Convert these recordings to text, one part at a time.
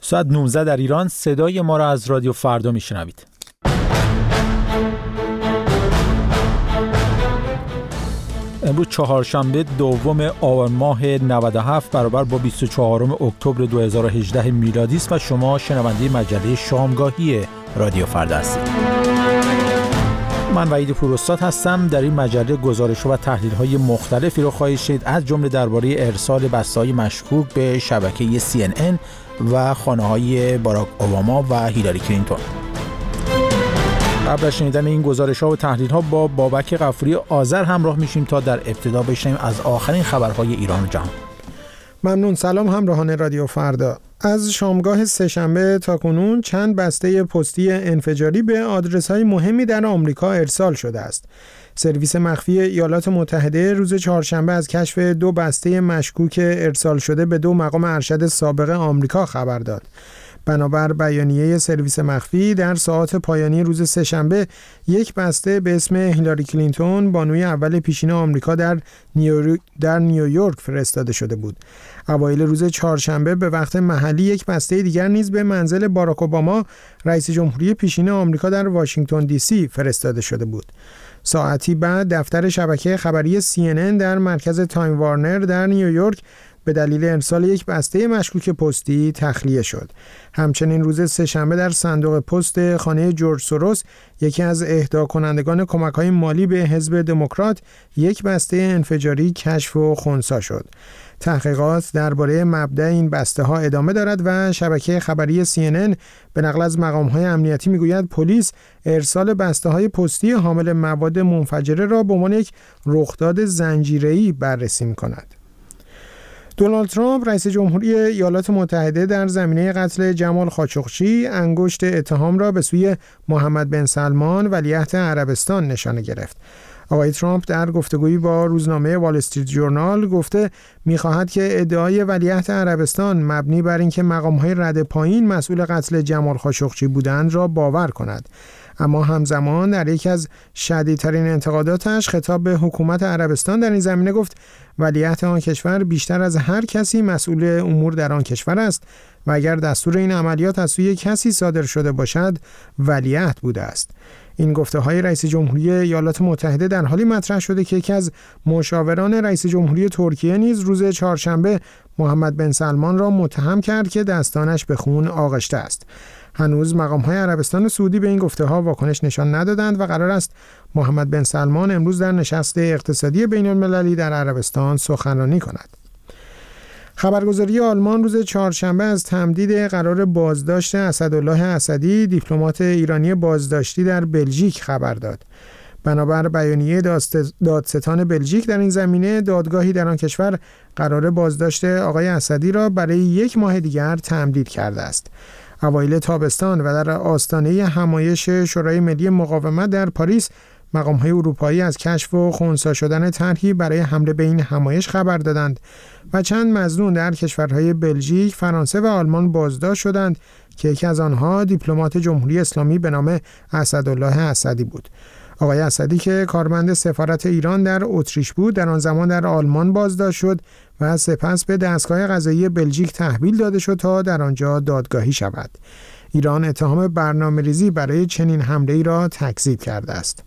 ساعت 19 در ایران. صدای ما را از رادیو فردا میشنوید. امروز چهارشنبه دوم آبان ماه 97 برابر با 24 اکتبر 2018 میلادی است و شما شنونده مجله شامگاهی رادیو فردا هستید. من وحید پوراستاد هستم. در این مجله گزارش‌ها و تحلیل‌های مختلفی رو خواهید شنید، از جمله درباره ارسال بسته‌های مشکوک به شبکه CNN و خانه‌های باراک اوباما و هیلاری کلینتون. قبل از شنیدن این گزارش‌ها و تحلیل‌ها با بابک غفوری آذر همراه میشیم تا در ابتدا بشنویم از آخرین خبرهای ایران و جهان. ممنون. سلام همراهان رادیو فردا. از شامگاه سه‌شنبه تا کنون چند بسته پستی انفجاری به آدرس‌های مهمی در آمریکا ارسال شده است. سرویس مخفی ایالات متحده روز چهارشنبه از کشف 2 بسته مشکوک ارسال شده به 2 مقام ارشد سابق آمریکا خبر داد. بنابر بیانیه سرویس مخفی در ساعات پایانی روز سه‌شنبه یک بسته به اسم هیلاری کلینتون بانوی اول پیشین آمریکا در نیویورک فرستاده شده بود. اوایل روز چهارشنبه به وقت محلی یک بسته دیگر نیز به منزل باراک اوباما رئیس جمهوری پیشین آمریکا در واشنگتن دی سی فرستاده شده بود. ساعتی بعد دفتر شبکه خبری CNN در مرکز تایم وارنر در نیویورک به دلیل ارسال یک بسته مشکوک پستی تخلیه شد. همچنین روز سه‌شنبه در صندوق پست خانه جورج سوروس، یکی از اهدا کنندگان کمک‌های مالی به حزب دموکرات، یک بسته انفجاری کشف و خنثی شد. تحقیقات درباره مبدأ این بسته‌ها ادامه دارد و شبکه خبری CNN به نقل از مقام‌های امنیتی می‌گوید پلیس ارسال بسته‌های پستی حامل مواد منفجره را به عنوان یک رخداد زنجیره‌ای بررسی می‌کند. دونالد ترامپ رئیس جمهوری ایالات متحده در زمینه قتل جمال خاشقچی انگشت اتهام را به سوی محمد بن سلمان ولیعهد عربستان نشانه گرفت. آقای ترامپ در گفتگویی با روزنامه وال استریت ژورنال گفته می‌خواهد که ادعای ولیعهد عربستان مبنی بر اینکه مقام‌های رده پایین مسئول قتل جمال خاشقچی بودند را باور کند. اما همزمان در یکی از شدیدترین انتقاداتش خطاب به حکومت عربستان در این زمینه گفت ولیعهد آن کشور بیشتر از هر کسی مسئول امور در آن کشور است و اگر دستور این عملیات از سوی کسی صادر شده باشد ولیعهد بوده است. این گفته‌های رئیس جمهوری ایالات متحده در حالی مطرح شده که یکی از مشاوران رئیس جمهوری ترکیه نیز روز چهارشنبه محمد بن سلمان را متهم کرد که دستانش به خون آغشته است. هنوز مقام‌های عربستان سعودی به این گفته‌ها واکنش نشان ندادند و قرار است محمد بن سلمان امروز در نشست اقتصادی بین‌المللی در عربستان سخنرانی کند. خبرگزاری آلمان روز چهارشنبه از تمدید قرار بازداشت اسدالله اسدی، دیپلمات ایرانی بازداشتی در بلژیک خبر داد. بنابر بیانیه دادستان بلژیک در این زمینه، دادگاهی در آن کشور قرار بازداشت آقای اسدی را برای 1 ماه دیگر تمدید کرده است. اوایل تابستان و در آستانه همایش شورای ملی مقاومت در پاریس، مقام‌های اروپایی از کشف و خنثی شدن طرحی برای حمله به این همایش خبر دادند و چند مظنون در کشورهای بلژیک، فرانسه و آلمان بازداشت شدند که یکی از آنها دیپلمات جمهوری اسلامی به نام اسدالله اسدی بود. آقای اسدی که کارمند سفارت ایران در اتریش بود، در آن زمان در آلمان بازداشت شد و سپس به دستگاه قضایی بلژیک تحویل داده شد تا در آنجا دادگاهی شود. ایران اتهام برنامه‌ریزی برای چنین حمله‌ای را تکذیب کرده است.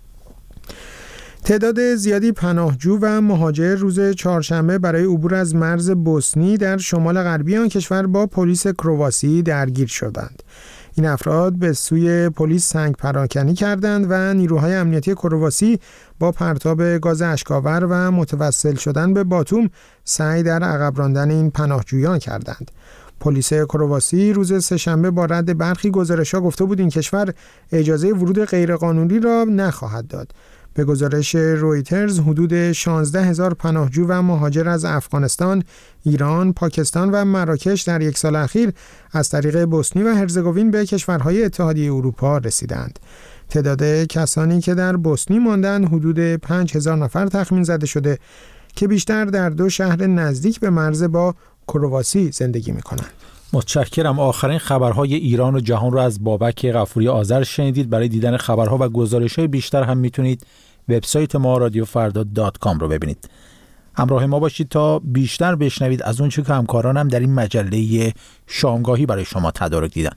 تعداد زیادی پناهجو و مهاجر روز چهارشنبه برای عبور از مرز بوسنی در شمال غربی آن کشور با پلیس کرواسی درگیر شدند. این افراد به سوی پلیس سنگ پراکنی کردند و نیروهای امنیتی کرواسی با پرتاب گاز اشک‌آور و متوسل شدن به باتوم سعی در عقب راندن این پناهجویان کردند. پلیس کرواسی روز سه‌شنبه با رد برخی گزارش‌ها گفته بود این کشور اجازه ورود غیرقانونی را نخواهد داد. به گزارش رویترز حدود 16,000 پناهجو و مهاجر از افغانستان، ایران، پاکستان و مراکش در 1 سال اخیر از طریق بوسنی و هرزگوین به کشورهای اتحادیه اروپا رسیدند. تعداد کسانی که در بوسنی ماندند حدود 5,000 نفر تخمین زده شده که بیشتر در 2 شهر نزدیک به مرز با کرواسی زندگی می‌کنند. متشکرم. آخرین خبرهای ایران و جهان رو از بابک غفوری آذر شنیدید. برای دیدن خبرها و گزارش‌های بیشتر هم میتونید وبسایت ما رادیوفردا.com رو ببینید. همراه ما باشید تا بیشتر بشنوید از اون چه که همکارانم در این مجله شامگاهی برای شما تدارک دیدن.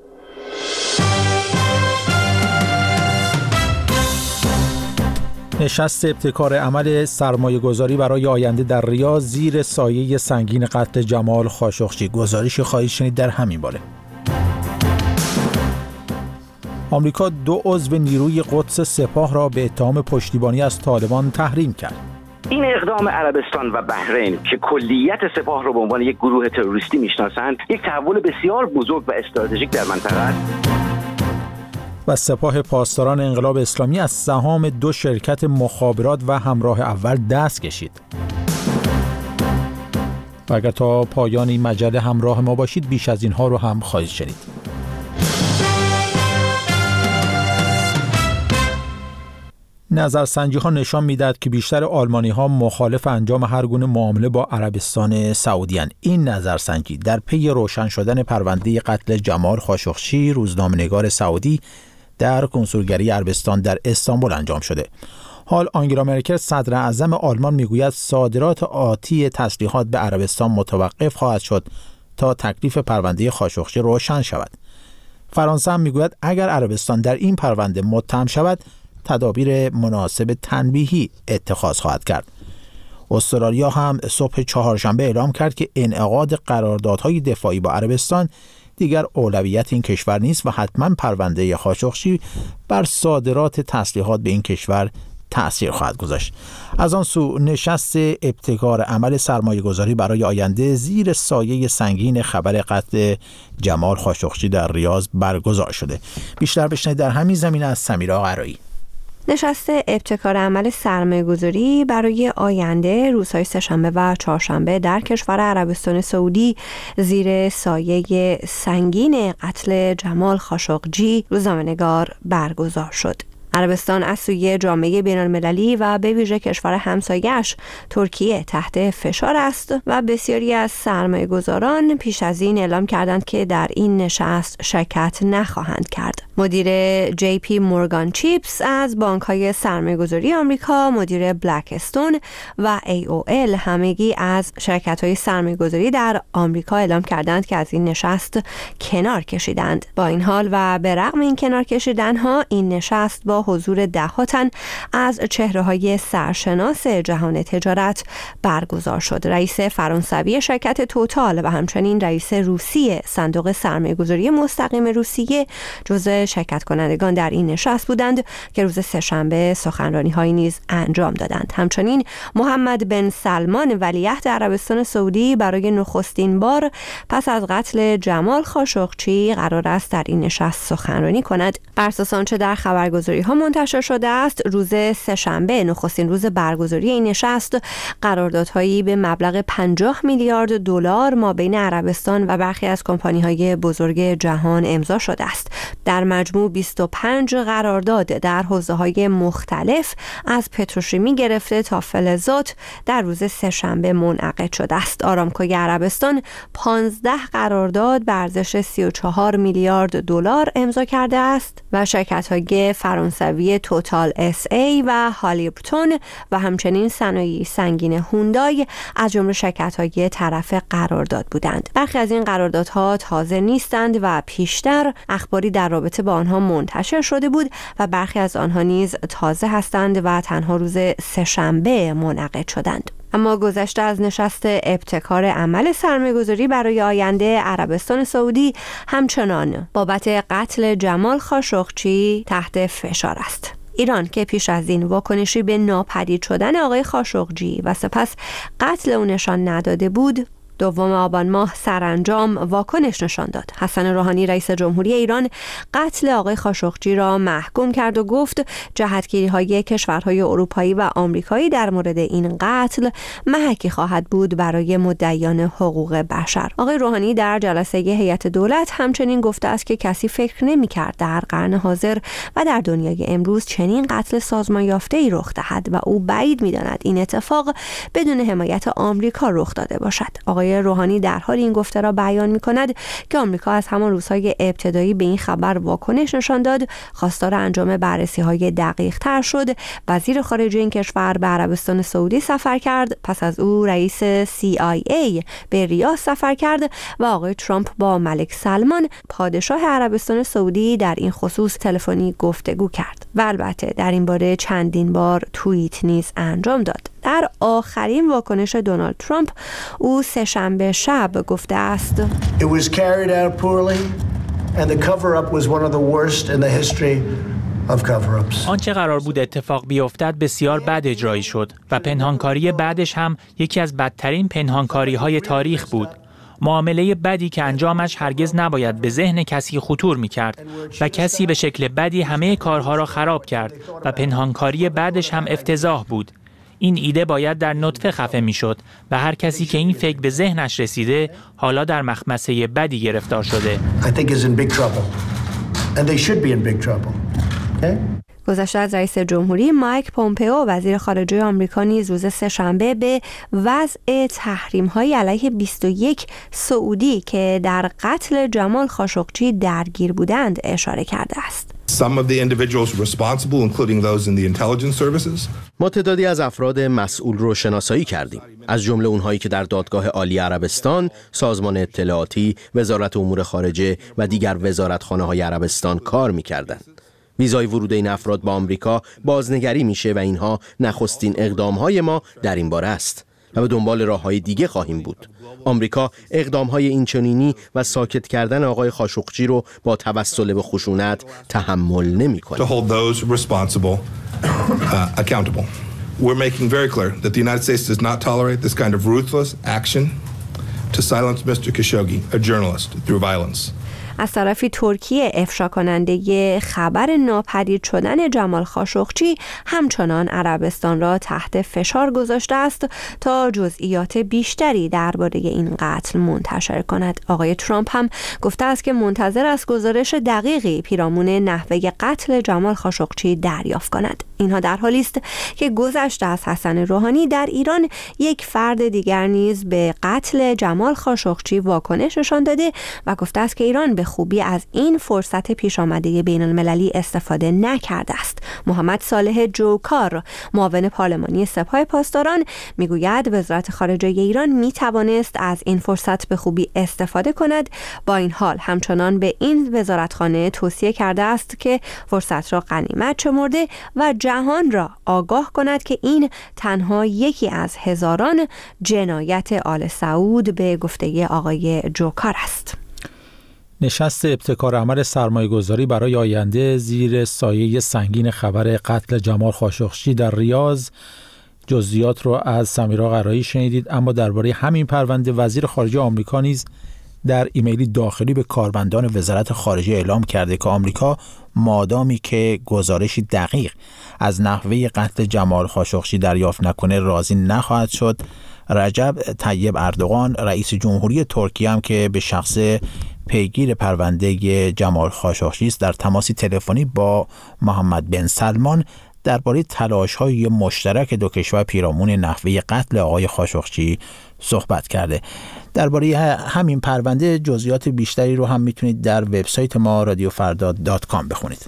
نشست ابتکار عمل سرمایه‌گذاری برای آینده در ریاض زیر سایه سنگین قتل جمال خاشقچی. گزارشی خواهید شنید در همین باره. آمریکا 2 عضو نیروی قدس سپاه را به اتهام پشتیبانی از طالبان تحریم کرد. این اقدام عربستان و بحرین که کلیت سپاه را به عنوان یک گروه تروریستی میشناسند، یک تحول بسیار بزرگ و استراتژیک در منطقه است. و سپاه پاسداران انقلاب اسلامی از سهام 2 شرکت مخابرات و همراه اول دست کشید. و اگر تا پایان این مجله همراه ما باشید بیش از اینها رو هم خواهید شنید. نظرسنجی ها نشان میدهد که بیشتر آلمانی ها مخالف انجام هر گونه معامله با عربستان سعودی اند. این نظرسنجی در پی روشن شدن پرونده قتل جمال خاشقچی، روزنامه‌نگار سعودی، در کنسولگری عربستان در استانبول انجام شده. حال آنگلا مرکل صدر اعظم آلمان میگوید صادرات آتی تسلیحات به عربستان متوقف خواهد شد تا تکلیف پرونده خاشقچی روشن شود. فرانسه هم میگوید اگر عربستان در این پرونده متهم شود تدابیر مناسب تنبیهی اتخاذ خواهد کرد. استرالیا هم صبح چهارشنبه اعلام کرد که انعقاد قراردادهای دفاعی با عربستان دیگر اولویت این کشور نیست و حتما پرونده خاشقچی بر صادرات تسلیحات به این کشور تأثیر خواهد گذاشت. از آن سو نشست ابتکار عمل سرمایه‌گذاری برای آینده زیر سایه سنگین خبر قتل جمال خاشقچی در ریاض برگزار شده. بیشتر بشنوید در همین زمینه از سمیرا قرایی. نشست ابتکار عمل سرمایه‌گذاری برای آینده روزهای سه‌شنبه و چهارشنبه در کشور عربستان سعودی زیر سایه سنگین قتل جمال خاشقچی روزنامه‌نگار برگزار شد. عربستان از سوی جامعه بین‌المللی و به ویژه کشور همسایه‌اش ترکیه تحت فشار است و بسیاری از سرمایه‌گذاران پیش از این اعلام کردند که در این نشست شرکت نخواهند کرد. مدیر جی پی مورگان چیپس از بانک‌های سرمایه‌گذاری آمریکا، مدیر بلکستون و AOL همگی از شرکت‌های سرمایه‌گذاری در آمریکا اعلام کردند که از این نشست کنار کشیدند. با این حال و به رغم این کنار کشیدن‌ها، این نشست با حضور ده‌ها تن از چهره‌های سرشناس جهان تجارت برگزار شد. رئیس فرانسوی شرکت توتال و همچنین رئیس روسی صندوق سرمایه‌گذاری مستقیم روسیه جزو شرکت کنندگان در این نشست بودند که روز سه‌شنبه سخنرانی‌هایی نیز انجام دادند. همچنین محمد بن سلمان ولیعهد عربستان سعودی برای نخستین بار پس از قتل جمال خاشقچی قرار است در این نشست سخنرانی کند. بر اساس آنچه در خبرگزاری‌ها منتشر شده است، روز سه‌شنبه نخستین روز برگزاری این نشست قراردادهایی به مبلغ 50 میلیارد دلار مابین عربستان و برخی از کمپانی‌های بزرگ جهان امضا شده است. در مجموع 25 قرارداد در حوزه‌های مختلف از پتروشیمی گرفته تا فلزات در روز سه‌شنبه منعقد شده است. آرامکوی عربستان 15 قرارداد به ارزش 34 میلیارد دلار امضا کرده است و شرکت‌های فرانسوی توتال SA و هالیبرتون و همچنین صنایع سنگین هوندای از جمله شرکت‌های طرف قرارداد بودند. برخی از این قراردادها تازه نیستند و پیشتر اخباری در رابطه با آنها منتشر شده بود و برخی از آنها نیز تازه هستند و تنها روز سه‌شنبه منعقد شدند. اما گذشته از نشست ابتکار عمل سرمایه‌گذاری برای آینده عربستان سعودی همچنان بابت قتل جمال خاشقچی تحت فشار است. ایران که پیش از این واکنشی به ناپدید شدن آقای خاشقچی و سپس قتل او نشان نداده بود، 2 آبان ماه سرانجام واکنش نشان داد. حسن روحانی رئیس جمهوری ایران قتل آقای خاشقچی را محکوم کرد و گفت جهتگیری‌های کشورهای اروپایی و آمریکایی در مورد این قتل محکی خواهد بود برای مدعیان حقوق بشر. آقای روحانی در جلسه هیئت دولت همچنین گفته است که کسی فکر نمی‌کرد در قرن حاضر و در دنیای امروز چنین قتل سازمان یافته‌ای رخ دهد و او بعید می‌داند این اتفاق بدون حمایت آمریکا رخ داده باشد. آقای آقای روحانی در حال این گفته را بیان می‌کند که آمریکا از همان روزهای ابتدایی به این خبر واکنش نشان داد، خواستار انجام بررسی‌های دقیق‌تر شد. وزیر خارجه این کشور به عربستان سعودی سفر کرد، پس از او رئیس CIA به ریاض سفر کرد و آقای ترامپ با ملک سلمان پادشاه عربستان سعودی در این خصوص تلفنی گفتگو کرد و البته در این باره چندین بار توییت نیز انجام داد. در آخرین واکنش دونالد ترامپ، او سه‌شنبه شب گفته است It was carried out poorly and the cover-up was one of the worst in the history of cover-ups. آنچه قرار بود اتفاق بیفتد بسیار بد اجرایی شد و پنهانکاری بعدش هم یکی از بدترین پنهانکاری‌های تاریخ بود. معامله بدی که انجامش هرگز نباید به ذهن کسی خطور می‌کرد و کسی به شکل بدی همه کارها را خراب کرد و پنهانکاری بعدش هم افتضاح بود. این ایده باید در نطفه خفه می‌شد و هر کسی که این فکر به ذهنش رسیده حالا در مخمسه بدی گرفتار شده. گذشته از رئیس جمهوری مایک پومپئو وزیر خارجه آمریکا نیز روز سه‌شنبه به وضع تحریم‌های علیه 21 سعودی که در قتل جمال خاشقچی درگیر بودند اشاره کرده است. Some of the individuals responsible, including those in the intelligence services. ما تعدادی از افراد مسئول رو شناسایی کردیم، از جمله اونهایی که در دادگاه عالی عربستان، سازمان اطلاعاتی، وزارت امور خارجه و دیگر وزارتخانه‌های عربستان کار می‌کردند. ویزای ورود این افراد به آمریکا بازنگری میشه و اینها نخستین اقدام‌های ما در این باره است و به دنبال راه‌های دیگه خواهیم بود. آمریکا اقدام‌های اینچنینی و ساکت کردن آقای خاشقچی رو با توسل به خشونت تحمل نمی‌کنه. To hold those responsible accountable. We're making very clear that the United States does not tolerate this kind of ruthless action to silence Mr. Khashoggi, a journalist, through violence. از طرفی ترکیه افشا کننده خبر ناپدید شدن جمال خاشقچی همچنان عربستان را تحت فشار گذاشته است تا جزئیات بیشتری درباره این قتل منتشر کند. آقای ترامپ هم گفته است که منتظر است گزارش دقیقی پیرامون نحوه قتل جمال خاشقچی دریافت کند. اینها در حالی است که گذشته از حسن روحانی در ایران یک فرد دیگر نیز به قتل جمال خاشقچی واکنش نشان داده و گفته است که ایران به خوبی از این فرصت پیش آمده بین المللی استفاده نکرده است. محمد صالح جوکار، معاون پارلمانی سپاه پاسداران، میگوید وزارت خارجه ایران میتوانست از این فرصت به خوبی استفاده کند. با این حال همچنان به این وزارتخانه توصیه کرده است که فرصت را غنیمت شمرده و جهان را آگاه کند که این تنها یکی از هزاران جنایت آل سعود به گفته آقای جوکار است. نشست ابتکار عمل سرمایه‌گذاری برای آینده زیر سایه سنگین خبر قتل جمال خاشقچی در ریاض. جزئیات رو از سمیرا قرایی شنیدید. اما درباره همین پرونده وزیر خارجه آمریکا نیز در ایمیلی داخلی به کارمندان وزارت خارجه اعلام کرده که آمریکا مادامی که گزارشی دقیق از نحوه قتل جمال خاشقچی دریافت نکنه راضی نخواهد شد. رجب طیب اردوغان رئیس جمهوری ترکیه هم که به شخص پیگیر پرونده جمال خاشقچی است در تماسی تلفنی با محمد بن سلمان درباره تلاش‌های مشترک دو کشور پیرامون نحوه قتل آقای خاشقچی صحبت کرده. درباره همین پرونده جزئیات بیشتری رو هم میتونید در وبسایت ما radiofarda.com بخونید.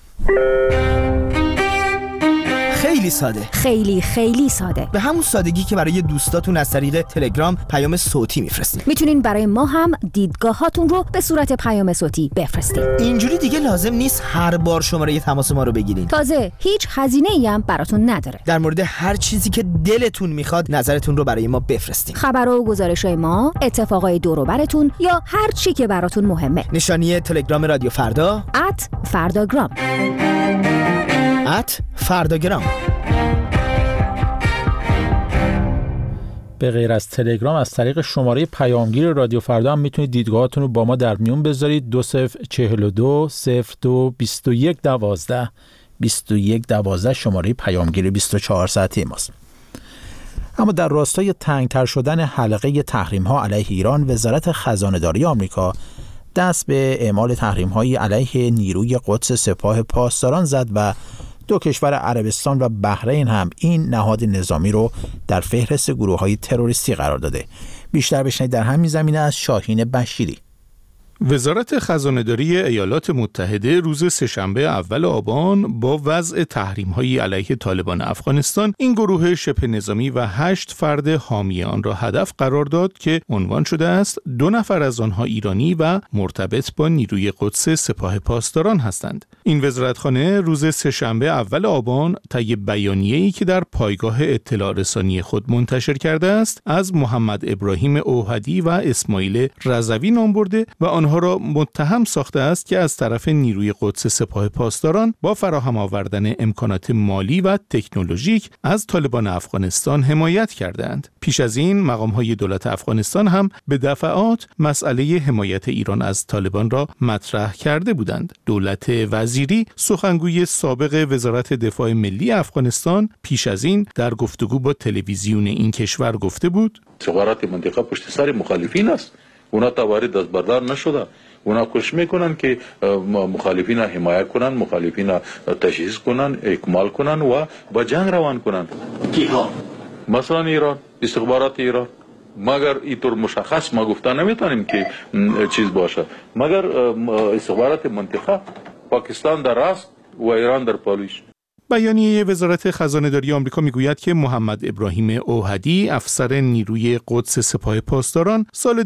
خیلی ساده، خیلی ساده، به همون سادگی که برای دوستاتون از طریق تلگرام پیام صوتی میفرستین. میتونین برای ما هم دیدگاهاتون رو به صورت پیام صوتی بفرستین. اینجوری دیگه لازم نیست هر بار شماره تماس ما رو بگیرین. تازه هیچ هزینه‌ای هم براتون نداره. در مورد هر چیزی که دلتون میخواد نظرتون رو برای ما بفرستین. خبرها و گزارش‌های ما، اتفاقای دور و برتون یا هر چی که براتون مهمه. نشانی تلگرام رادیو فردا @فرداگرام. فرداگرام. به غیر از تلگرام از طریق شماره پیامگیر رادیو فردا هم میتونید دیدگاهاتون رو با ما در میون بذارید. 2042 02 21 12 21 12 شماره پیامگیر 24 ساعته ماست. اما در راستای تنگتر شدن حلقه تحریم‌ها علیه ایران، وزارت خزانه‌داری آمریکا دست به اعمال تحریم‌های علیه نیروی قدس سپاه پاسداران زد و دو کشور عربستان و بحرین هم این نهاد نظامی رو در فهرست گروه‌های تروریستی قرار داده. بیشتر بشنید در همین زمینه از شاهین بشیری. وزارت خزانه‌داری ایالات متحده روز سه‌شنبه اول آبان با وضع تحریم‌های علیه طالبان افغانستان این گروه شبه نظامی و 8 فرد حامی آن را هدف قرار داد که عنوان شده است 2 نفر از آنها ایرانی و مرتبط با نیروی قدس سپاه پاسداران هستند. این وزارتخانه روز سه‌شنبه اول آبان طی بیانیه‌ای که در پایگاه اطلاع رسانی خود منتشر کرده است از محمد ابراهیم اوحدی و اسماعیل رضوی نام برده و آنها را متهم ساخته است که از طرف نیروی قدس سپاه پاسداران با فراهم آوردن امکانات مالی و تکنولوژیک از طالبان افغانستان حمایت کردند. پیش از این مقام‌های دولت افغانستان هم به دفعات مسئله حمایت ایران از طالبان را مطرح کرده بودند. دولت وزیری سخنگوی سابق وزارت دفاع ملی افغانستان پیش از این در گفتگو با تلویزیون این کشور گفته بود: سفارت منطقه پشت سر مخالفین است. اونا تاواری دست بردار نشده. اونا کوشش میکنن که مخالفین را حمایت کنن، مخالفین را تشخیص کنن، اکمال کنن و با جنگ روان کنن. کیها؟ مثلا ایران، استخبارات ایران. مگر اینطور مشخص ما گفتن نمیتونیم که چیز باشه. مگر استخبارات منطقه، پاکستان در راست و ایران در پالیش. بیانیه وزارت خزانه‌داری آمریکا میگوید که محمد ابراهیم اوحدی افسر نیروی قدس سپاه پاسداران سال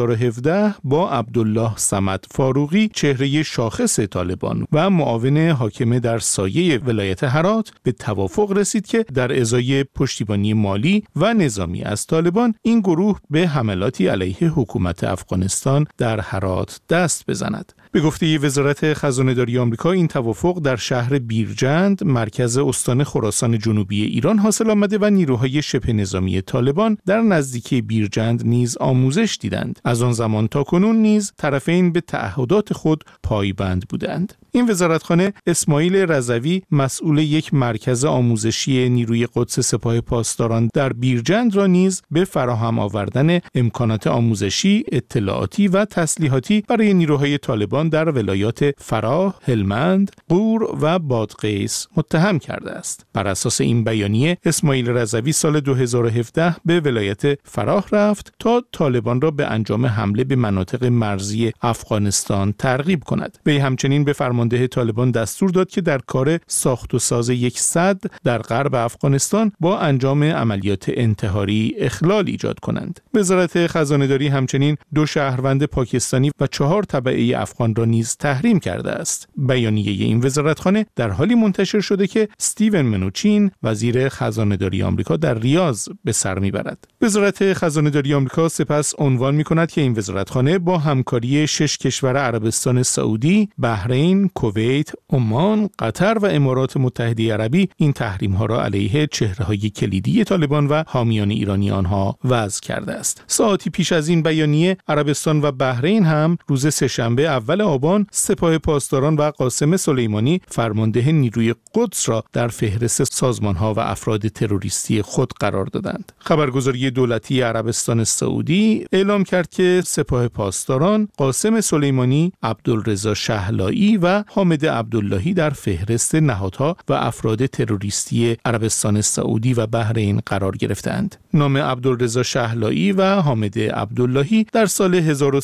2017 با عبدالله صمد فاروقی چهره شاخص طالبان و معاون حاکم در سایه ولایت هرات به توافق رسید که در ازای پشتیبانی مالی و نظامی از طالبان این گروه به حملاتی علیه حکومت افغانستان در هرات دست بزند. به گفته وزارت خزانه‌داری آمریکا این توافق در شهر بیرجند مرکز استان خراسان جنوبی ایران حاصل آمده و نیروهای شبه نظامی طالبان در نزدیکی بیرجند نیز آموزش دیدند. از آن زمان تا کنون نیز طرفین به تعهدات خود پایبند بودند. این وزارتخانه اسماعیل رضوی مسئول یک مرکز آموزشی نیروی قدس سپاه پاسداران در بیرجند را نیز به فراهم آوردن امکانات آموزشی، اطلاعاتی و تسلیحاتی برای نیروهای طالبان در ولایات فراه، هلمند، غور و بادغیس متهم کرده است. بر اساس این بیانیه اسماعیل رضوی سال 2017 به ولایت فراه رفت تا طالبان را به انجام حمله به مناطق مرزی افغانستان ترغیب کند. وی همچنین به فرمانده طالبان دستور داد که در کار ساخت و ساز یک سد در غرب افغانستان با انجام عملیات انتحاری اخلال ایجاد کنند. وزارت خزانه‌داری همچنین 2 شهروند پاکستانی و 4 تبعه افغان را نیز تحریم کرده است. بیانیه این وزارتخانه در حالی منتشر شده که استیون منوچین وزیر خزانه‌داری آمریکا در ریاض به سر میبرد. وزارت خزانه‌داری آمریکا سپس عنوان می‌کند که این وزارتخانه با همکاری 6 کشور عربستان سعودی، بحرین، کویت، عمان، قطر و امارات متحده عربی این تحریم‌ها را علیه چهره‌های کلیدی طالبان و حامیان ایرانی آنها وضع کرده است. ساعتی پیش از این بیانیه عربستان و بحرین هم روز سه‌شنبه اول آبان سپاه پاسداران و قاسم سلیمانی فرمانده نیروی قدس را در فهرست سازمان‌ها و افراد تروریستی خود قرار دادند. خبرگزاری دولتی عربستان سعودی اعلام کرد که سپاه پاسداران قاسم سلیمانی، عبدالرضا شهلایی و حامد عبداللهی در فهرست نهادها و افراد تروریستی عربستان سعودی و بحرین قرار گرفتند. نام عبدالرضا شهلایی و حامد عبداللهی در سال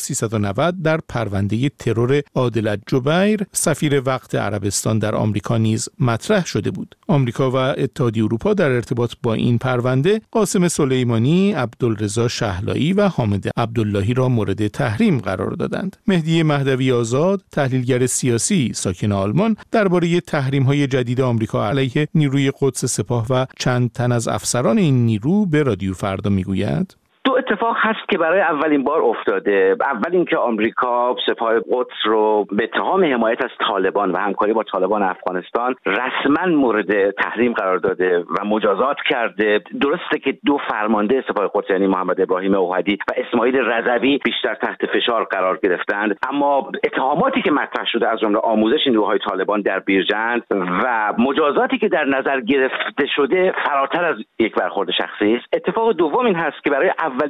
1390 در پرونده ترور عادل جبیر سفیر وقت عربستان در آمریکا نیز مطرح شده بود. آمریکا و اتحادیه اروپا در ارتباط با این پرونده قاسم سلیمانی، عبدالرضا شهلایی و حامد عبداللهی را مورد تحریم قرار دادند. مهدی مهدوی آزاد، تحلیلگر سیاسی ساکن آلمان، درباره تحریم‌های جدید آمریکا علیه نیروی قدس سپاه و چند تن از افسران این نیرو به رادیو فردا میگوید: 2 اتفاق هست که برای اولین بار افتاده. اول اینکه آمریکا سپاه قدس رو به اتهام حمایت از طالبان و همکاری با طالبان افغانستان رسما مورد تحریم قرار داده و مجازات کرده. درسته که 2 فرمانده سپاه قدس یعنی محمد ابراهیم اوحدی و اسماعیل رضوی بیشتر تحت فشار قرار گرفتند، اما اتهاماتی که مطرح شده از جمله آموزش نیروهای طالبان در بیرجند و مجازاتی که در نظر گرفته شده فراتر از یک برخورد شخصی است. اتفاق دوم این هست که برای اولین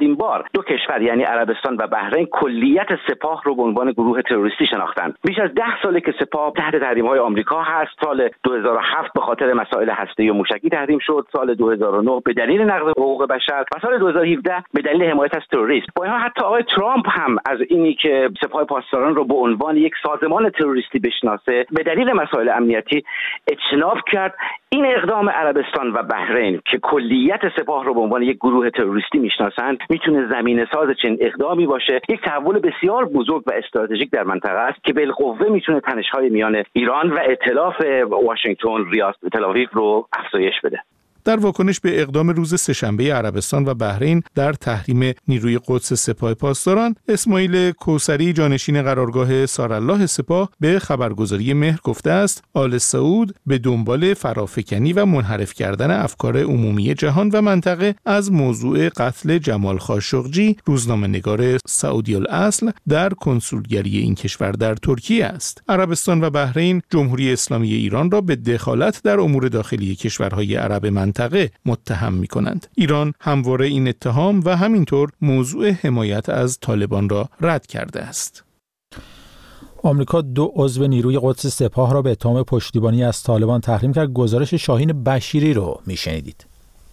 اولین بار دو کشور یعنی عربستان و بحرین کلیت سپاه رو به عنوان گروه تروریستی شناختند. بیش از 10 ساله که سپاه تحت تحریم‌های آمریکا هست. سال 2007 به خاطر مسائل هسته‌ای و موشکی تحریم شد، سال 2009 به دلیل نقض حقوق بشر و سال 2017 به دلیل حمایت از تروریست. با اینها حتی آقای ترامپ هم از اینی که سپاه پاسداران رو به عنوان یک سازمان تروریستی بشناسه به دلیل مسائل امنیتی اجتناب کرد. این اقدام عربستان و بحرین که کلیت سپاه رو به عنوان یک گروه تروریستی میشناسند میتونه زمینه‌ساز چنین اقدامی باشه. یک تحول بسیار بزرگ و استراتژیک در منطقه است که بالقوه میتونه تنش‌های میان ایران و ائتلاف واشنگتن ریاض تل‌آویو رو افزایش بده. در واکنش به اقدام روز سه‌شنبه عربستان و بحرین در تحریم نیروی قدس سپاه پاسداران، اسماعیل کوثری جانشین قرارگاه سارالله سپاه به خبرگزاری مهر گفته است آل سعود به دنبال فرافکنی و منحرف کردن افکار عمومی جهان و منطقه از موضوع قتل جمال خاشقجی، روزنامه‌نگار سعودی الاصل در کنسولگری این کشور در ترکیه است. عربستان و بحرین جمهوری اسلامی ایران را به دخالت در امور داخلی کشورهای عرب منطقه متهم می‌کنند. ایران همواره این اتهام و همینطور موضوع حمایت از طالبان را رد کرده است. آمریکا 2 عضو نیروی قدس سپاه را به اتهام پشتیبانی از طالبان تحریم کرد. گزارش شاهین بشیری رو میشنیدید.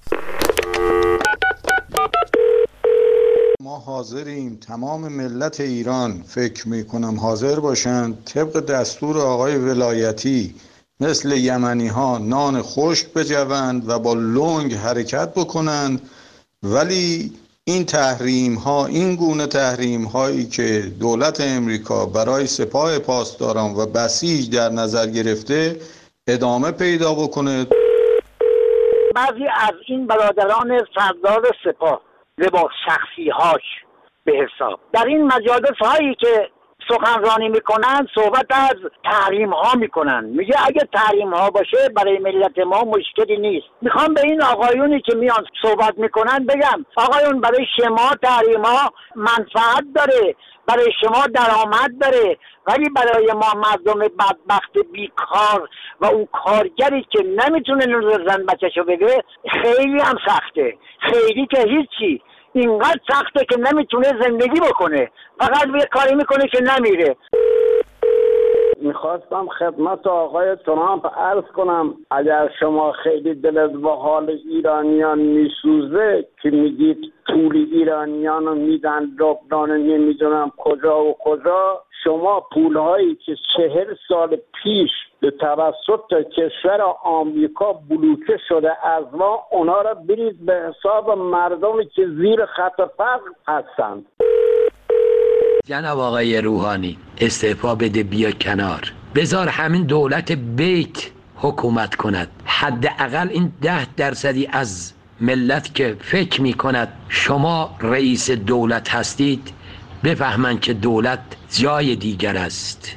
ما حاضریم، تمام ملت ایران فکر میکنم حاضر باشند طبق دستور آقای ولایتی مثل یمنی ها نان خشک بجوند و با لنگ حرکت بکنند، ولی این تحریم ها، این گونه تحریم هایی که دولت امریکا برای سپاه پاسداران و بسیج در نظر گرفته ادامه پیدا بکنه. بعضی از این برادران سردار سپاه با شخصی هاش به حساب در این مجالس هایی که سخنرانی میکنن صحبت از تحریم ها میکنن. میگه اگه تحریم ها باشه برای ملت ما مشکلی نیست. میخوام به این آقایونی که میان صحبت میکنن بگم آقایون برای شما تحریم ها منفعت داره، برای شما درآمد داره، ولی برای ما مردم بدبخت بیکار و اون کارگری که نمیتونه نون زن بچه‌شو بده خیلی هم سخته. خیلی که هیچی، اینقدر سخته که نمیتونه زندگی بکنه، فقط یه کاری میکنه که نمیره. میخواستم خدمت آقای ترامپ عرض کنم اگر شما خیلی دلت به حال ایرانیان میسوزه که میگید پول ایرانیان رو میدن لبنان نمیدونم کجا و کجا، شما پولهایی که 40 سال پیش به توسط کشور آمریکا بلوکه شده از ما، اونا را برید به حساب مردمی که زیر خط فقر هستند. جناب آقای روحانی استعفا بده، بیا کنار، بذار همین دولت بیت حکومت کند. حداقل این 10% از ملت که فکر می کند شما رئیس دولت هستید بفهمند که دولت جای دیگر است.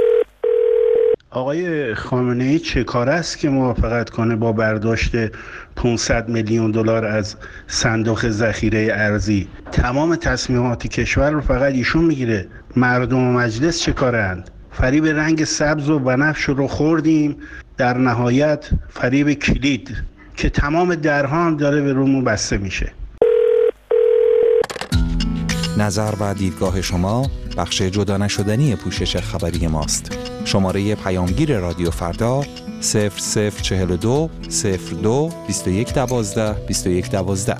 آقای خامنه‌ای چه کار است که موافقت کنه با برداشت 500 میلیون دلار از صندوق ذخیره ارزی؟ تمام تصمیمات کشور رو فقط ایشون میگیره. مردم و مجلس چه کارند؟ فریب رنگ سبز و بنفش رو خوردیم، در نهایت فریب کلید که تمام درها هم داره به رومون بسته میشه. نظر و دیدگاه شما بخش جدا نشدنی پوشش خبری ماست. شماره پیامگیر رادیو فردا 0042 02 21 12 21 12.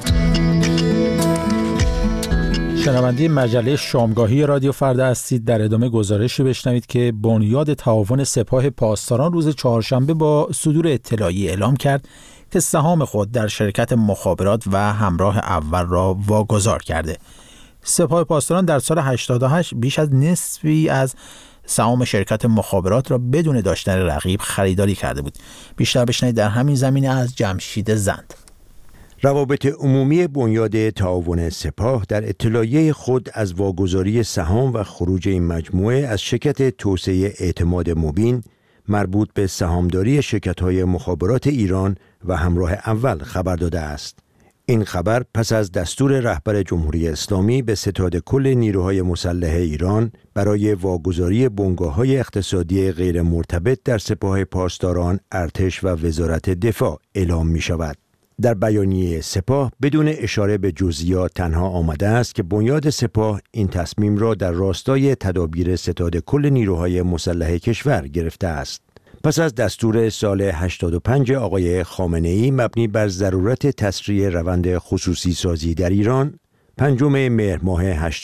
شنونده مجله شامگاهی رادیو فردا هستید. در ادامه گزارشی بشنوید که بنیاد تعاون سپاه پاسداران روز چهارشنبه با صدور اطلاعیه اعلام کرد که سهام خود در شرکت مخابرات و همراه اول را واگذار کرده. سپاه پاسداران در سال 88 بیش از نصفی از سهام شرکت مخابرات را بدون داشتن رقیب خریداری کرده بود. بیشتر بشنوید در همین زمینه از جمشید زند. روابط عمومی بنیاد تعاون سپاه در اطلاعیه خود از واگذاری سهام و خروج این مجموعه از شرکت توسعه اعتماد مبین مربوط به سهامداری شرکت‌های مخابرات ایران و همراه اول خبر داده است. این خبر پس از دستور رهبر جمهوری اسلامی به ستاد کل نیروهای مسلح ایران برای واگذاری بنگاه‌های اقتصادی غیر مرتبط در سپاه پاسداران، ارتش و وزارت دفاع اعلام می شود. در بیانیه سپاه بدون اشاره به جزئیات تنها آمده است که بنیاد سپاه این تصمیم را در راستای تدابیر ستاد کل نیروهای مسلح کشور گرفته است. پس از دستور سال 85 آقای خامنه‌ای مبنی بر ضرورت تسریع روند خصوصی سازی در ایران، 5 مهر ماه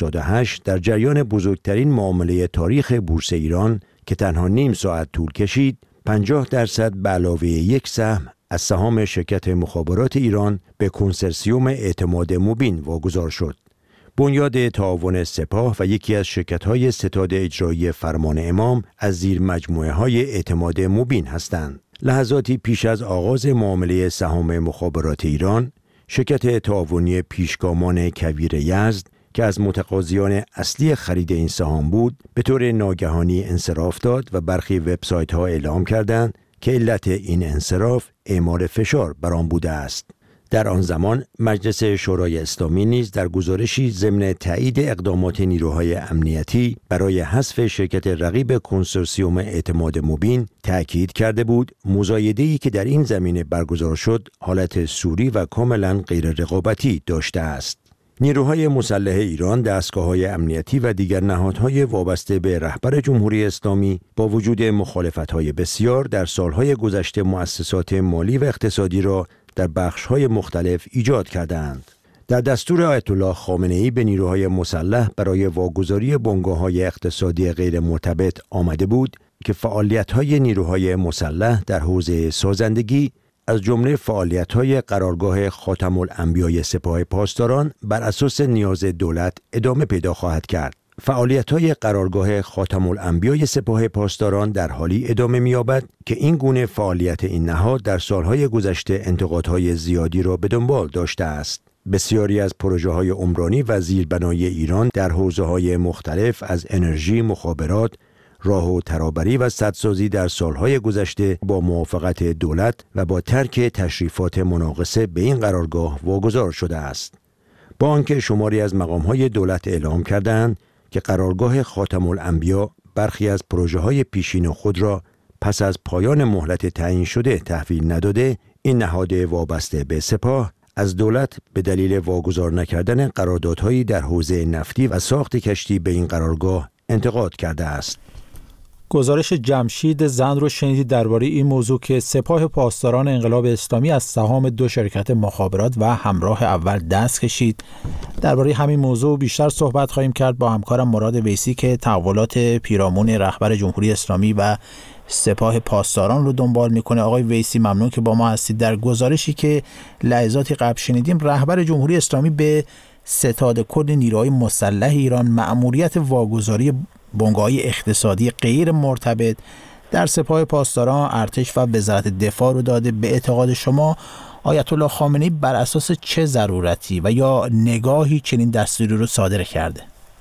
88 در جریان بزرگترین معامله تاریخ بورس ایران که تنها نیم ساعت طول کشید، 50% به علاوه 1 سهم از سهام شرکت مخابرات ایران به کنسرسیوم اعتماد مبین واگذار شد. بنیاد تعاون سپاه و یکی از شرکت‌های ستاد اجرایی فرمان امام از زیر مجموعه‌های اعتماد مبین هستند. لحظاتی پیش از آغاز معامله سهام مخابرات ایران، شرکت تعاونی پیشگامان کویر یزد که از متقاضیان اصلی خرید این سهام بود، به طور ناگهانی انصراف داد و برخی وبسایت‌ها اعلام کردند که علت این انصراف اعمال فشار بر آن بوده است. در آن زمان مجلس شورای اسلامی نیز در گزارشی ضمن تایید اقدامات نیروهای امنیتی برای حذف شرکت رقیب کنسورسیوم اعتماد مبین تأکید کرده بود مزایده‌ای که در این زمینه برگزار شد حالت سوری و کاملا غیر رقابتی داشته است. نیروهای مسلح ایران، دستگاه‌های امنیتی و دیگر نهادهای وابسته به رهبر جمهوری اسلامی با وجود مخالفت‌های بسیار در سالهای گذشته مؤسسات مالی و اقتصادی را در بخش‌های مختلف ایجاد کردند. در دستور آیت الله خامنه‌ای به نیروهای مسلح برای واگذاری بنگاه‌های اقتصادی غیر مرتبط آمده بود که فعالیت‌های نیروهای مسلح در حوزه سازندگی از جمله فعالیت‌های قرارگاه خاتم الانبیای سپاه پاسداران بر اساس نیاز دولت ادامه پیدا خواهد کرد. فعالیت‌های قرارگاه خاتم الانبیای سپاه پاسداران در حالی ادامه می‌یابد که این گونه فعالیت این نهاد در سالهای گذشته انتقادهای زیادی را به دنبال داشته است. بسیاری از پروژه‌های عمرانی و زیربنای ایران در حوزه‌های مختلف از انرژی، مخابرات، راه و ترابری و سدسازی در سالهای گذشته با موافقت دولت و با ترک تشریفات مناقصه به این قرارگاه واگذار شده است. با آنکه شماری از مقام‌های دولت اعلام کردند که قرارگاه خاتم الانبیا برخی از پروژه‌های پیشین خود را پس از پایان مهلت تعیین شده تحویل نداده، این نهاد وابسته به سپاه از دولت به دلیل واگذار نکردن قراردادهایی در حوزه نفتی و ساخت کشتی به این قرارگاه انتقاد کرده است. گزارش جمشید زند رو شنیدید درباره این موضوع که سپاه پاسداران انقلاب اسلامی از سهام 2 شرکت مخابرات و همراه اول دست کشید. درباره همین موضوع بیشتر صحبت خواهیم کرد با همکارم مراد ویسی که تحولات پیرامون رهبر جمهوری اسلامی و سپاه پاسداران رو دنبال میکنه. آقای ویسی ممنون که با ما هستید. در گزارشی که لحظاتی قبل شنیدیم، رهبر جمهوری اسلامی به ستاد کل نیروهای مسلح ایران مأموریت واگذاری بنگاه‌های اقتصادی غیر مرتبط در سپاه پاسداران، ارتش و وزارت دفاع رو داده. به اعتقاد شما آیت الله خامنه‌ای بر اساس چه ضرورتی و یا نگاهی چنین دستوری رو صادر کرده؟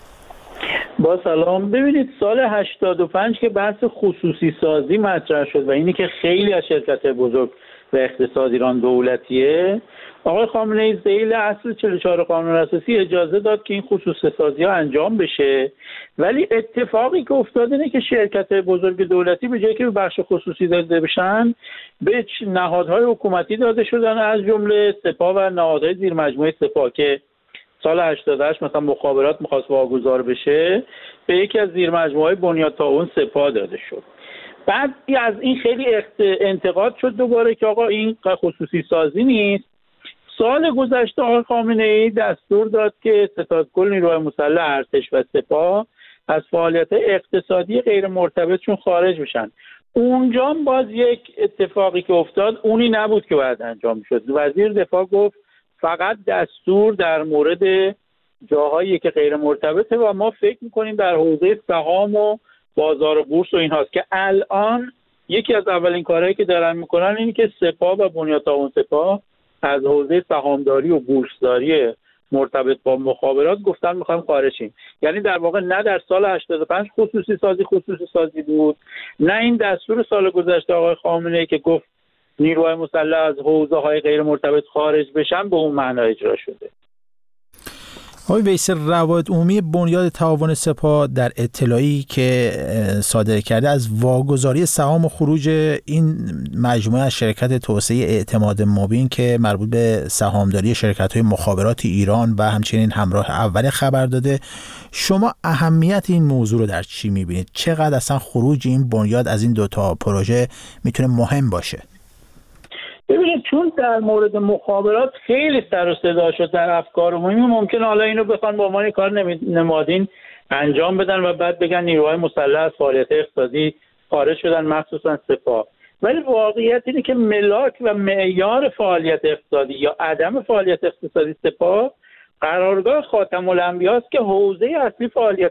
با سلام. ببینید سال 85 که بحث خصوصی سازی مطرح شد و اینی که خیلی از شرکت بزرگ و اقتصاد ایران دولتیه، آقای خامنه‌ای ذیل اصل 44 قانون اساسی اجازه داد که این خصوصی سازی ها انجام بشه، ولی اتفاقی که افتاد اینه که شرکت بزرگ دولتی به جایی که به بخش خصوصی داده بشن به نهادهای حکومتی داده شدن، از جمله سپاه و نهادهای زیر مجموعه سپاه که سال 88 مثلا مخابرات می‌خواست واگذار بشه به یکی از زیر مجموعه‌های بنیاد تعاون سپاه داده شد. بعد از این خیلی انتقاد شد دوباره که آقا این خصوصی سازی نیست. سال گذشته آقای خامنه‌ای دستور داد که ستاد کل نیروهای مسلح ارتش و سپاه از فعالیت اقتصادی غیر مرتبطشون خارج بشن. اونجا باز یک اتفاقی که افتاد اونی نبود که باید انجام شد. وزیر دفاع گفت فقط دستور در مورد جاهایی که غیر مرتبطه و ما فکر میکنیم در حوزه سهام و بازار و بورس و این هاست که الان یکی از اولین کارهایی که دارن میکنن اینه که سپاه و بنیاد تعاون سپاه از حوزه سهامداری و بورسداری مرتبط با مخابرات گفتن میخوایم خارج شیم. یعنی در واقع نه در سال 85 خصوصی سازی بود، نه این دستور سال گذشته آقای خامنه‌ای که گفت نیروهای مسلح از حوزه‌های غیر مرتبط خارج بشن به اون معنا اجرا شده. آقای ویسی، روابط عمومی بنیاد تعاون سپاه در اطلاعی که صادر کرده از واگذاری سهام و خروج این مجموعه از شرکت توسعه اعتماد مبین که مربوط به سهامداری شرکت‌های مخابرات ایران و همچنین همراه اول خبر داده، شما اهمیت این موضوع رو در چی می‌بینید؟ چقدر اصلا خروج این بنیاد از این دوتا پروژه میتونه مهم باشه؟ ببینید، چون در مورد مخابرات خیلی سر و صدا شد در افکار عمومی، ممکنه حالا اینو بخوان به عنوان کار نمادین انجام بدن و بعد بگن نیروهای مسلح از فعالیت اقتصادی خارج شدن، مخصوصا سپاه. ولی واقعیت اینه که ملاک و معیار فعالیت اقتصادی یا عدم فعالیت اقتصادی سپاه قرارگاه خاتم الانبیاء است که حوزه اصلی فعالیت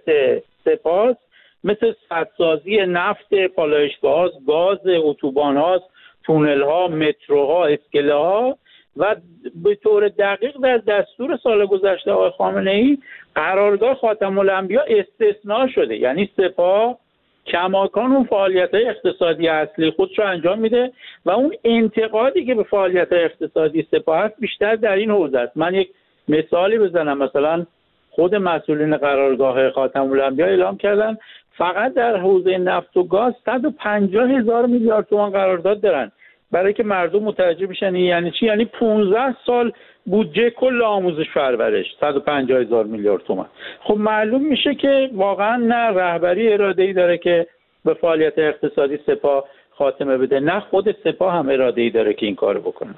سپاه مثل سدسازی نفت، پالایشگاه، گاز، اتوبان‌ها، تونل‌ها، متروها، اسکله‌ها و به طور دقیق در دستور سال گذشته آقای خامنه‌ای قرارگاه خاتم الانبیاء استثناء شده. یعنی سپاه کماکان اون فعالیت‌های اقتصادی اصلی خودش رو انجام میده و اون انتقادی که به فعالیت‌های اقتصادی سپاه هست بیشتر در این حوزه است. من یک مثالی بزنم. مثلا خود مسئولین قرارگاه خاتم الانبیاء اعلام کردن فقط در حوزه نفت و گاز 150,000 میلیارد تومان قرارداد دارن. برای که مردم متوجه بشن یعنی چی؟ یعنی 15 سال بودجه کل آموزش پرورش 150,000 میلیارد تومان. خب معلوم میشه که واقعا نه رهبری اراده‌ای داره که به فعالیت اقتصادی سپاه خاتمه بده، نه خود سپاه هم اراده‌ای داره که این کارو بکنه.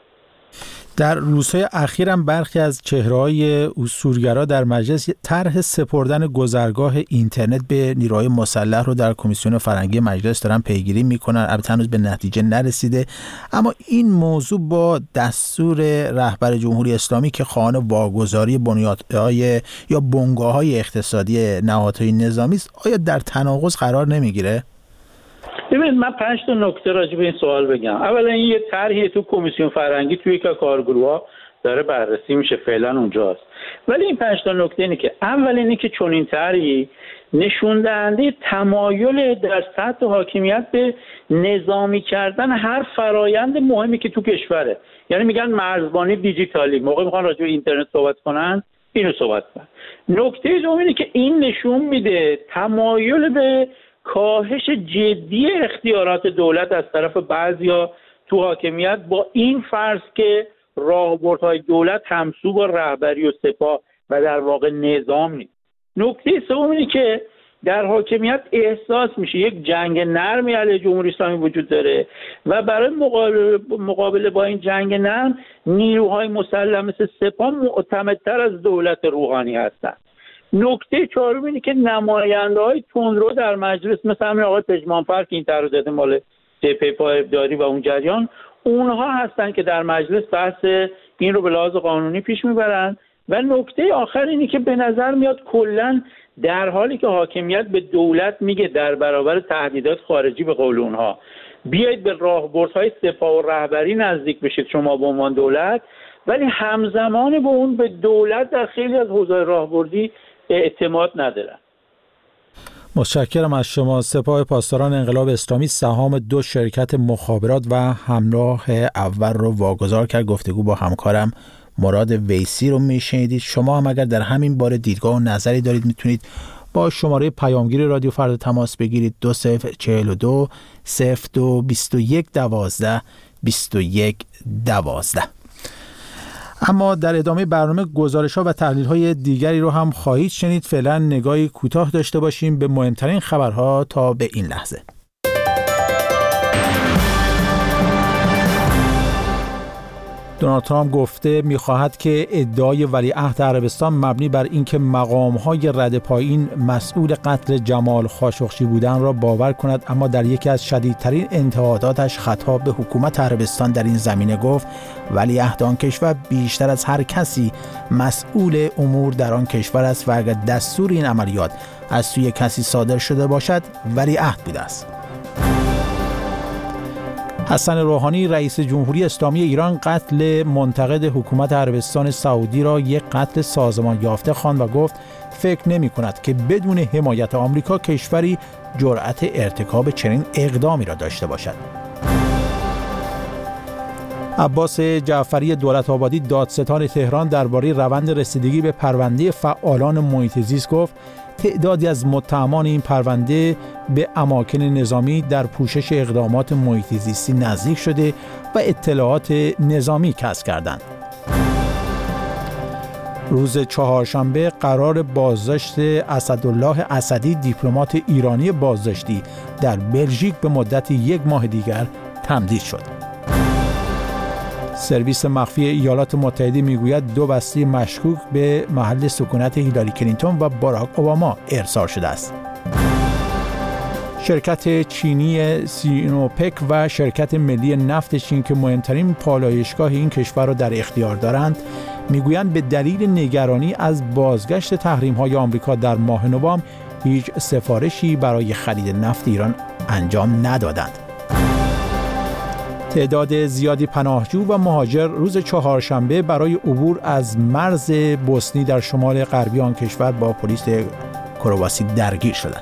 در روزهای اخیر هم برخی از چهره‌های اصولگرا در مجلس طرح سپردن گذرگاه اینترنت به نیروهای مسلح رو در کمیسیون فرهنگی مجلس دارن پیگیری میکنن. البته هنوز به نتیجه نرسیده، اما این موضوع با دستور رهبر جمهوری اسلامی که خواهان واگذاری بنیادهای یا بنگاه‌های اقتصادی نهادهای نظامی است، آیا در تناقض قرار نمیگیره؟ ببینید، من 5 تا نکته راجع به این سوال بگم. اولا این یه طرحی تو کمیسیون فرهنگی توی یک کارگروه‌ها داره بررسی میشه، فعلا اونجاست. ولی این 5 تا نکته اینه که اول اینه که چون این طرحی نشون دهنده تمایل در سطح حاکمیت به نظامی کردن هر فرایند مهمی که تو کشوره. یعنی میگن مرزبانی دیجیتالی، موقع میخوان راجع به اینترنت صحبت کنن اینو صحبت کنن. نکته دوم اینه که این نشون میده تمایل به کاهش جدی اختیارات دولت از طرف بعضیا تو حاکمیت، با این فرض که راهبردهای دولت همسو با رهبری و سپاه و در واقع نظام نیست. نکته سوم اینه که در حاکمیت احساس میشه یک جنگ نرمی علیه جمهوری اسلامی وجود داره و برای مقابله با این جنگ نرم نیروهای مسلح مثل سپاه معتمدتر از دولت روحانی هستند. نکته چهارم اینه که نماینده‌های تندرو در مجلس مثل همین آقای پژمانفر که این طرح داده مال جبهه پایداری و اون جریان، اونها هستن که در مجلس بحث این رو به لحاظ قانونی پیش میبرن. و نکته آخر اینه که به نظر میاد کلا در حالی که حاکمیت به دولت میگه در برابر تهدیدات خارجی به قول اونها بیایید به راهبردهای سپاه و رهبری نزدیک بشید شما به عنوان دولت، ولی همزمان با اون به دولت در خیلی از حوزه‌های راهبردی اعتماد ندارن. متشکرم از شما. سپاه پاسداران انقلاب اسلامی سهام 2 شرکت مخابرات و همراه اول رو واگذار کرد. گفتگو با همکارم مراد ویسی رو میشنیدید. شما هم اگر در همین باره دیدگاه و نظری دارید میتونید با شماره پیامگیر رادیو فردا تماس بگیرید. 2042 02 21 12 21 12. اما در ادامه برنامه گزارش‌ها و تحلیل‌های دیگری رو هم خواهید شنید. فعلا نگاهی کوتاه داشته باشیم به مهمترین خبرها تا به این لحظه. دونالد ترامپ گفته می‌خواهد که ادعای ولیعهد عربستان مبنی بر اینکه مقام‌های رده پایین مسئول قتل جمال خاشقچی بودن را باور کند، اما در یکی از شدیدترین انتقاداتش خطاب به حکومت عربستان در این زمینه گفت ولیعهد آن کشور بیشتر از هر کسی مسئول امور در آن کشور است و اگر دستور این عملیات از سوی کسی صادر شده باشد ولیعهد بوده است. حسن روحانی رئیس جمهوری اسلامی ایران قتل منتقد حکومت عربستان سعودی را یک قتل سازمان یافته خواند و گفت فکر نمی کند که بدون حمایت آمریکا کشوری جرأت ارتکاب چنین اقدامی را داشته باشد. عباس جعفری دولت‌آبادی دادستان تهران درباره روند رسیدگی به پرونده فعالان محیط زیست گفت تعدادی از متهمان این پرونده به اماکن نظامی در پوشش اقدامات محیط زیستی نزدیک شده و اطلاعات نظامی کسب کردند. روز چهارشنبه قرار بازداشت اسدالله اسدی دیپلمات ایرانی بازداشتی در بلژیک به مدت 1 ماه دیگر تمدید شد. سرویس مخفی ایالات متحده میگوید 2 بسته مشکوک به محل سکونت هیلاری کلینتون و باراک اوباما ارسال شده است. شرکت چینی سینوپک و شرکت ملی نفت چین که مهمترین پالایشگاه این کشور را در اختیار دارند میگویند به دلیل نگرانی از بازگشت تحریم‌های آمریکا در ماه نوامبر هیچ سفارشی برای خرید نفت ایران انجام ندادند. تعداد زیادی پناهجو و مهاجر روز چهارشنبه برای عبور از مرز بوسنی در شمال غربی آن کشور با پلیس کرواسی درگیر شدند.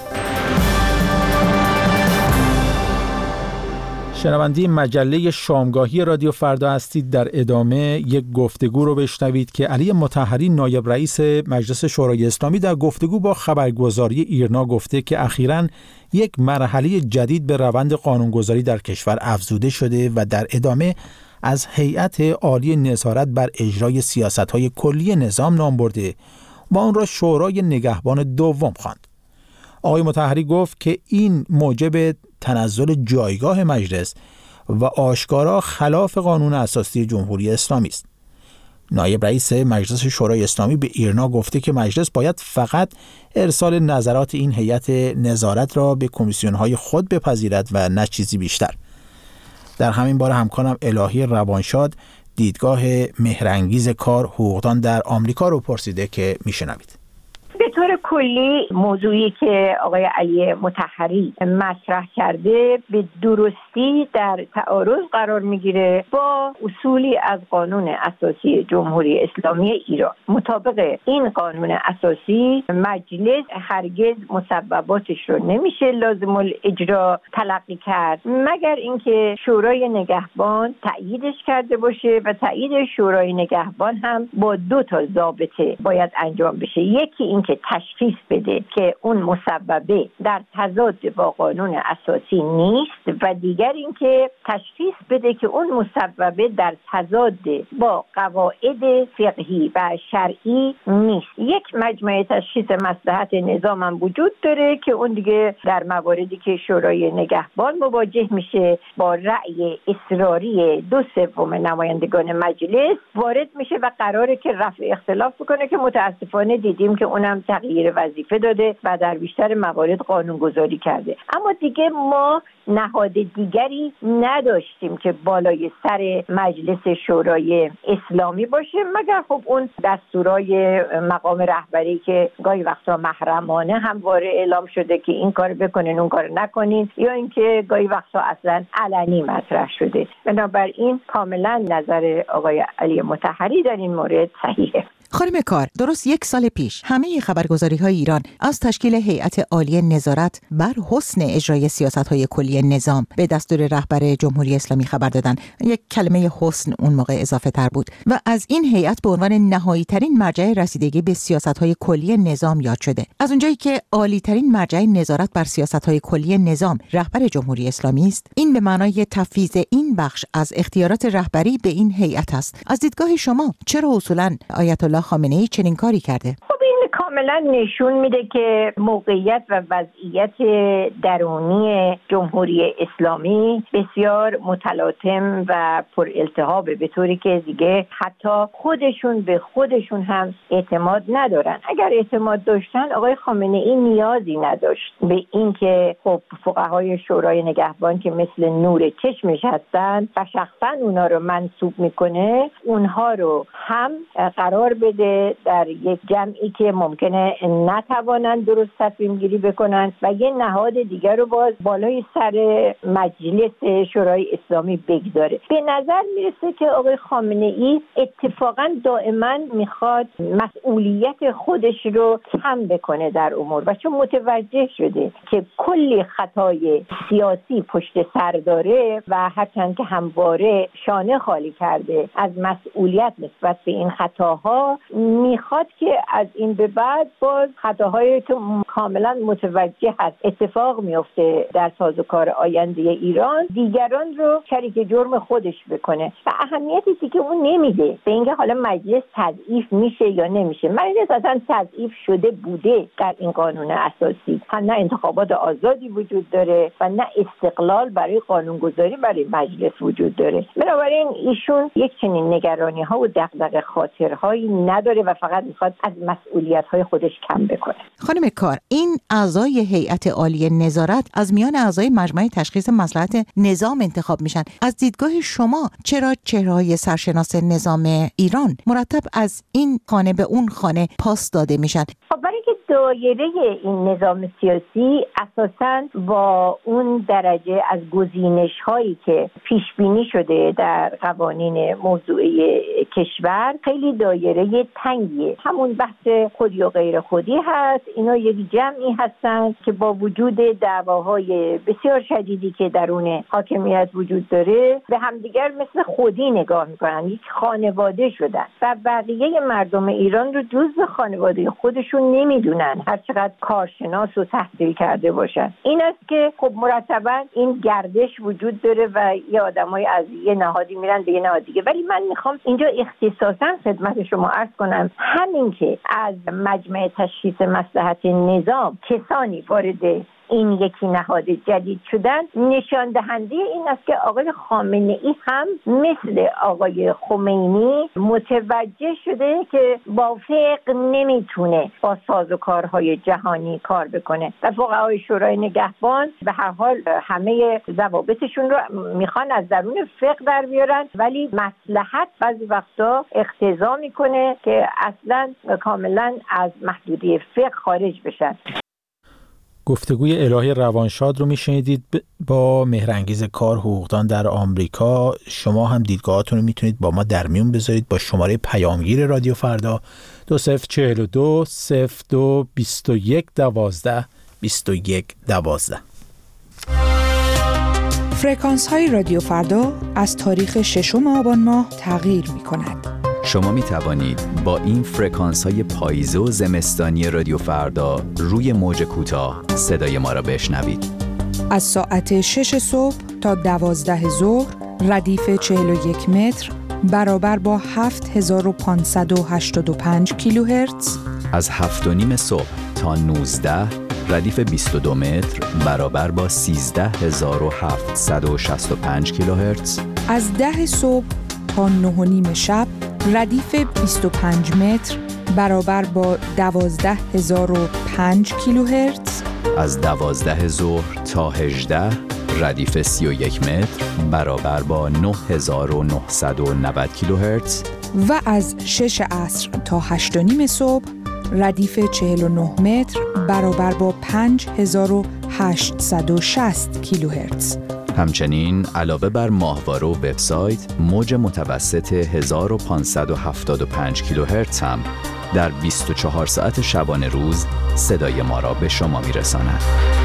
شنونده مجله شامگاهی رادیو فردا هستید. در ادامه یک گفتگو رو بشنوید که علی مطهری نایب رئیس مجلس شورای اسلامی در گفتگو با خبرگزاری ایرنا گفته که اخیراً یک مرحله جدید به روند قانونگذاری در کشور افزوده شده و در ادامه از هیئت عالی نظارت بر اجرای سیاست‌های کلی نظام نام برده و آن را شورای نگهبان دوم خواند. آقای مطهری گفت که این موجب تنزل جایگاه مجلس و آشکارا خلاف قانون اساسی جمهوری اسلامی است. نایب رئیس مجلس شورای اسلامی به ایرنا گفته که مجلس باید فقط ارسال نظرات این هیئت نظارت را به کمیسیون‌های خود بپذیرد و نه چیزی بیشتر. در همین باره همکارم الهی روانشاد دیدگاه مهرانگیز کار حقوقدان در آمریکا رو پرسیده که میشنوید. به طور کلی موضوعی که آقای علی مطهری مطرح کرده به درستی در تعارض قرار میگیره با اصولی از قانون اساسی جمهوری اسلامی ایران. مطابق این قانون اساسی مجلس هرگز مسبباتش رو نمیشه لازم الاجرا تلقی کرد مگر اینکه شورای نگهبان تأییدش کرده باشه و تأیید شورای نگهبان هم با 2 ضابطه باید انجام بشه. یکی این که تشخیص بده که اون مسببه در تضاد با قانون اساسی نیست و دیگر این که تشخیص بده که اون مسببه در تضاد با قواعد فقهی و شرعی نیست. یک مجمع تشخیص مصلحت نظام هم وجود داره که اون دیگه در مواردی که شورای نگهبان مواجه میشه با رأی اصراری 2/3 نمایندگان مجلس وارد میشه و قراره که رفع اختلاف بکنه که متاسفانه دیدیم که اونم تغییر وظیفه داده و در بیشتر موارد قانونگذاری کرده. اما دیگه ما نهاد دیگری نداشتیم که بالای سر مجلس شورای اسلامی باشه مگر خب اون دستورای مقام رهبری که گاهی وقتا محرمانه همواره اعلام شده که این کار بکنین اون کار نکنین یا اینکه گاهی وقتا اصلا علنی مطرح شده. بنابراین کاملا نظر آقای علی مطهری در این مورد صحیحه. خانم کار، درست 1 سال پیش همه خبرگزاری‌های ایران از تشکیل هیئت عالی نظارت بر حسن اجرای سیاست‌های کلی نظام به دستور رهبر جمهوری اسلامی خبر دادن. یک کلمه حسن اون موقع اضافه تر بود و از این هیئت به عنوان نهایی‌ترین مرجع رسیدگی به سیاست‌های کلی نظام یاد شده. از اونجایی که عالی‌ترین مرجع نظارت بر سیاست‌های کلی نظام رهبر جمهوری اسلامی است، این به معنای تفویض این بخش از اختیارات رهبری به این هیئت است. از دیدگاه شما چرا اصولاً آیت الله خامنه‌ای چنین کاری کرده؟ خب این کاملا نشون میده که موقعیت و وضعیت درونی جمهوری اسلامی بسیار متلاطم و پر التهابه به طوری که دیگه حتی خودشون به خودشون هم اعتماد ندارن. اگر اعتماد داشتن آقای خامنه‌ای نیازی نداشت به این که خب فقهای شورای نگهبان که مثل نور چشمش هستن و شخصا اونا رو منصوب میکنه اونها رو هم قرار بده در یک جمعی که ممکن ممکنه نتوانند درست تصمیم گیری بکنند و یه نهاد دیگر رو باز بالای سر مجلس شورای اسلامی بگذاره. به نظر میرسه که آقای خامنه ای اتفاقا دائما میخواد مسئولیت خودش رو کم بکنه در امور و چون متوجه شده که کلی خطای سیاسی پشت سر داره و هرچند که همواره شانه خالی کرده از مسئولیت نسبت به این خطاها، میخواد که از این به بعد باز خطاهای که کاملا متوجه هست اتفاق میفته در سازوکار آینده ایران، دیگران رو شریک جرم خودش بکنه و اهمیتی که اون نمیده به اینکه حالا مجلس تضعیف میشه یا نمیشه. مجلس اصلا تضعیف شده بوده در این قانون اساسی، نه انتخابات آزادی وجود داره و نه استقلال برای قانونگذاری برای مجلس وجود داره. بنابراین ایشون یک چنین نگرانی ها و دغدغه خاطرهایی نداره و فقط میخواد از مسئولیت های خودش کم بکنه. خانم کار، این اعضای هیئت عالی نظارت از میان اعضای مجمع تشخیص مصلحت نظام انتخاب میشن. از دیدگاه شما چرا چهره‌های سرشناس نظام ایران مرتب از این خانه به اون خانه پاس داده میشن؟ برای که دایره این نظام سیاسی اساساً با اون درجه از گزینش هایی که پیش بینی شده در قوانین موضوعی کشور خیلی دایره تنگیه. همون بحث خودی و غیر خودی هست. اینا یک جمعی هستن که با وجود دعواهای بسیار شدیدی که درون حاکمیت وجود داره به همدیگر مثل خودی نگاه میکنن، یک خانواده شدن و بقیه مردم ایران رو جزو خانواده خودشون نمیدونن هر چقدر کارشناس و تحصیل کرده باشن. این است که خب مرتبا این گردش وجود داره و یه آدمای از یه نهادی میرن به یه نهاد دیگه. ولی من میخوام اینجا اختصاصا خدمت شما عرض کنم همین که از مجمع تشخیص مصلحت نظام کسانی وارد این یکی نهاد جدید شدن نشان دهنده این است که آقای خامنه ای هم مثل آقای خمینی متوجه شده که با فقه نمیتونه با سازوکارهای جهانی کار بکنه و فقهای شورای نگهبان به هر حال همه ضوابطشون رو میخوان از درون فقه در بیارن، ولی مصلحت بعضی وقتا اقتضا میکنه که اصلا کاملا از محدودیت فقه خارج بشن. گفتگوی الهی روانشاد رو میشنیدید با مهرانگیز کار حقوقدان در آمریکا. شما هم دیدگاهاتون رو میتونید با ما در میون بذارید با شماره پیامگیر رادیو فردا 2042 02 21 12 21 12. فرکانس های رادیو فردا از تاریخ 6 آبان ماه تغییر می کند. شما می توانید با این فرکانس های پاییزه و زمستانی رادیو فردا روی موج کوتاه صدای ما را بشنوید. از ساعت 6 صبح تا 12 ظهر ردیف 41 متر برابر با 7585 کیلوهرتز. از 7:30 صبح تا 19 ردیف 22 متر برابر با 13765 کیلوهرتز. از 10 صبح تا 9:30 شب ردیف 25 متر برابر با 12005 کیلوهرتز. از 12 ظهر تا 18 ردیف 31 متر برابر با 9990 کیلوهرتز. و از 6 عصر تا 8:30 صبح ردیف 49 متر برابر با 5860 کیلوهرتز. همچنین علاوه بر ماهواره و وبسایت، موج متوسط 1575 کیلوهرتز هم در 24 ساعت شبانه روز صدای ما را به شما میرساند.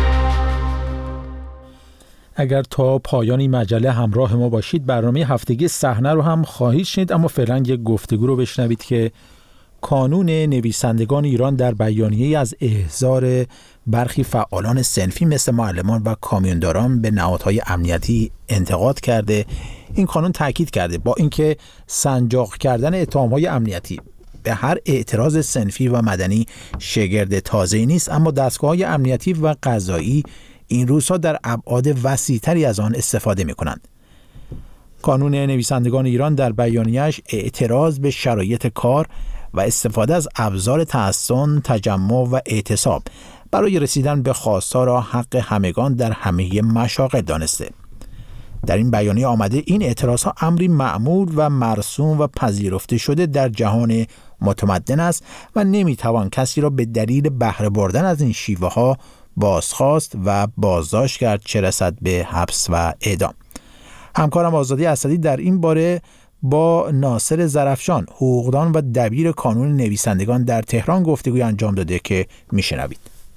اگر تا پایان این مجله همراه ما باشید برنامه هفتگی صحنه رو هم خواهید شنید، اما فعلا یک گفتگو رو بشنوید که کانون نویسندگان ایران در بیانیه‌ای از احضار برخی فعالان صنفی مثل معلمان و کامیونداران به نهادهای امنیتی انتقاد کرده. این کانون تاکید کرده با اینکه سنجاق کردن اتهام‌های امنیتی به هر اعتراض صنفی و مدنی شگرد تازه‌ای نیست، اما دستگاه‌های امنیتی و قضایی این روزها در ابعاد وسیع‌تری از آن استفاده می‌کنند. کانون نویسندگان ایران در بیانیه‌اش اعتراض به شرایط کار و استفاده از ابزار تحصن، تجمع و اعتصاب برای رسیدن به خواستار را حق همگان در همه مشاغل دانسته. در این بیانیه آمده این اعتراض‌ها امری معمول و مرسوم و پذیرفته شده در جهان متمدن است و نمیتوان کسی را به دلیل بهره بردن از این شیوه‌ها بازخواست و بازداشت کرد، چه رسد به حبس و اعدام. همکارم آزادی اسدی در این باره با ناصر ظرفشان، حقوقدان و دبیر کانون نویسندگان در تهران گفتگوی انجام داده که میشنوید.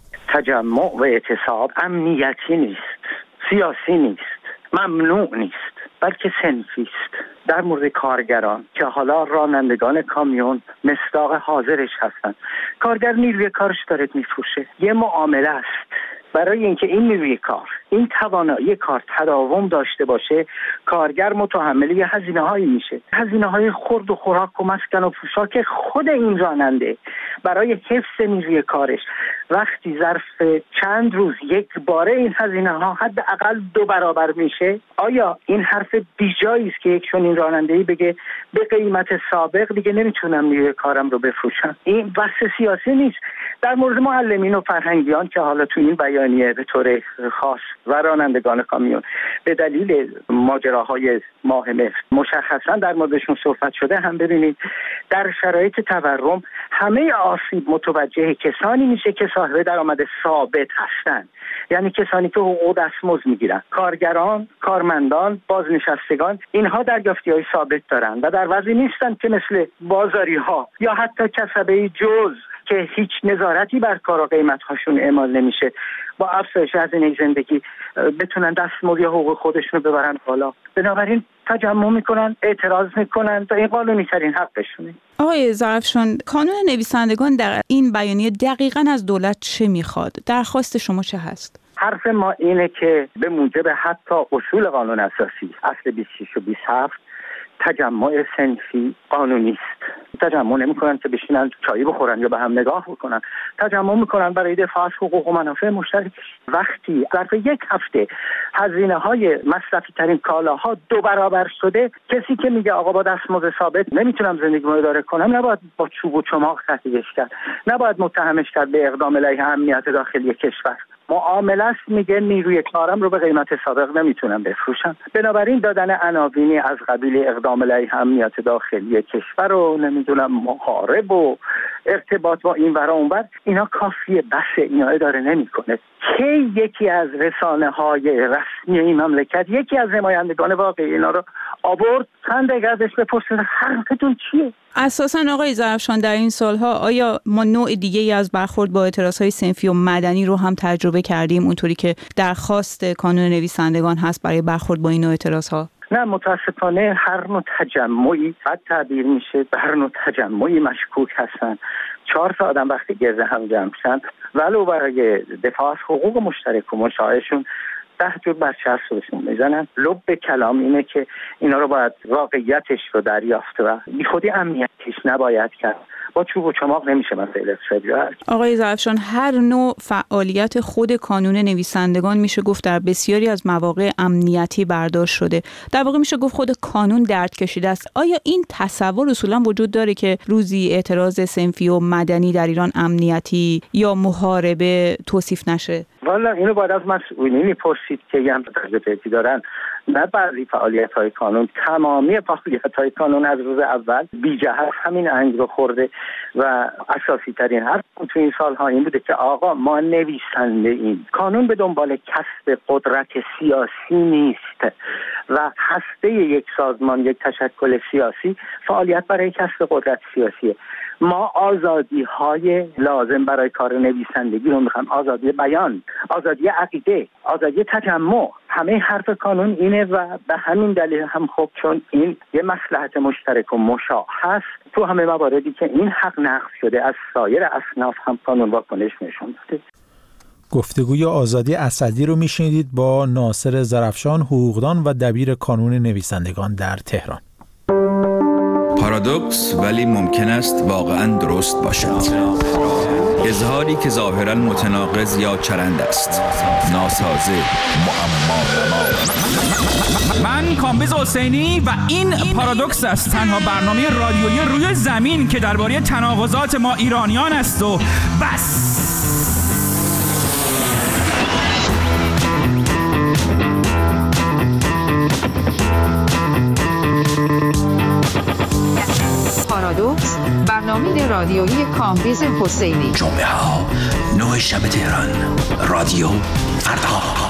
تجمع و اعتصاب امنیتی نیست، سیاسی نیست، ممنوع نیست، بلکه صنفی است. در مورد کارگران که حالا رانندگان کامیون مصداق حاضرش هستند، کارگر نیروی کارش داره میفروشه. یه معامله است. برای اینکه این نیروی کار، این توانایی کار تداوم داشته باشه، کارگر متحمل یه هزینه‌هایی میشه، هزینه‌های خورد و خوراک و مسکن و پوشاک خود این راننده برای حفظ نیروی کارش. وقتی ظرف چند روز یک باره این هزینه‌ها حداقل 2 برابر میشه، آیا این حرف بیجایی است که یک چنین راننده‌ای بگه به قیمت سابق دیگه نمیتونم نیروی کارم رو بفروشم؟ این بحث سیاسی نیست. در مورد معلمین و فرهنگیان که حالا تو این بیانیه به طور خاص و رانندگان کامیون به دلیل ماجراهای ماه مهر مشخصا در موردشون صحبت شده، هم ببینید در شرایط تورم همه آسیب متوجه کسانی میشه که صاحب درآمد ثابت هستند، یعنی کسانی که حقوق دستمزد میگیرن، کارگران، کارمندان، بازنشستگان، اینها دریافتی‌های ثابت دارن و در وضعی نیستن که مثل بازاری‌ها یا حتی کسبه جز که هیچ نظارتی بر کار و قیمت‌هاشون اعمال نمیشه، با افزایش هزینه زندگی بتونن دستمزد یا حقوق خودشون رو ببرن بالا. بنابراین تجمع میکنن، اعتراض میکنن و این قانونی ترین حقشونه. آقای ظرفشان، کانون نویسندگان در این بیانیه دقیقاً از دولت چه میخواد؟ درخواست شما چه هست؟ حرف ما اینه که به موجب حتی اصول قانون اساسی اصل 26 و 27 تجمع صنفی قانونی است. تجمع نمی‌کنن که بشینن چای بخورن یا به هم نگاه بکنن، تجمع می‌کنن برای دفاع از حقوق و منافع مشترک. وقتی ظرف 1 هفته هزینه‌های مصرفی ترین کالاها 2 برابر شده، کسی که میگه آقا با دستمزد ثابت نمیتونم زندگیمو اداره کنم، نباید با چوب و چماق تهدیدش کرد، نباید متهمش کرد به اقدام علیه امنیت داخلی کشور. معامله است، میگه نیروی کارم رو به قیمت سابق نمیتونم بفروشم. بنابراین دادن عناوینی از قبیل اقدام علیه امنیت داخلی کشور و نمیدونم محارب و ارتباط با این ور اون ور، اینا کافیه، بسه، اینا اداره نمیکنه. کی یکی از رسانه‌های رسمی این مملکت، یکی از نمایندگان واقعی اینا رو آورد چند دقیقه ازش بپرسید حرفتون چیه؟ اساساً آقای ظرفشان در این سالها آیا ما نوع دیگه‌ای از برخورد با اعتراض‌های صنفی و مدنی رو هم تجربه کردیم، اونطوری که درخواست کانون نویسندگان هست برای برخورد با این نوع اعتراض‌ها؟ نه، متاسفانه هر نوع تجمعی بد تعبیر میشه، هر نوع تجمعی مشکوک هستن. 4 تا آدم وقتی گرد هم جمع شدن ولو برای دفاع از حقوق مشترک و مشاهشون 10 جور بچه از خودشون میزنن. لب کلام اینه که اینا رو باید واقعیتش رو دریافت و بی خودی امنیتش نباید کرد. با چوب و چماق نمیشه مسائل اقتصادی رو حل. آقای ظرفشان، هر نوع فعالیت خود کانون نویسندگان میشه گفت در بسیاری از مواقع امنیتی برداشت شده. در واقع میشه گفت خود کانون درد کشیده است. آیا این تصور اصولا وجود داره که روزی اعتراض صنفی و مدنی در ایران امنیتی یا محاربه توصیف نشه؟ والا اینو باید از مسئولینی پرسید که هم تجربه دارن. نه بعضی فعالیت‌های کانون، تمامی فعالیت‌های کانون از روز اول بی جهت همین انگ رو خورده و اساسی ترین حرف تو این سال‌ها این بوده که آقا ما نویسنده ایم. کانون به دنبال کسب قدرت سیاسی نیست و هسته یک سازمان، یک تشکل سیاسی فعالیت برای کسب قدرت سیاسیه. ما آزادی‌های لازم برای کار نویسندگی رو می‌خوایم، آزادی بیان، آزادی عقیده، آزادی تجمع. همه حرف کانون اینه و به همین دلیل هم خب چون این یه مصلحت مشترک و مشاع هست، تو همه مواردی که این حق نقض شده از سایر اصناف هم کانون واکنش نشون داده. گفتگوی آزادی اسدی رو میشنیدید با ناصر ظرفشان، حقوقدان و دبیر کانون نویسندگان در تهران. پارادوکس ولی ممکن است واقعاً درست باشد. اظهاری که ظاهراً متناقض یا چرند است، ناسازه، معما. من کامبیز حسینی و این پارادوکس است، تنها برنامه رادیویی روی زمین که درباره تناقضات ما ایرانیان است و بس. رادیویی کامبیز حسینی، جمعه ها 9 شب تهران، رادیو فردا.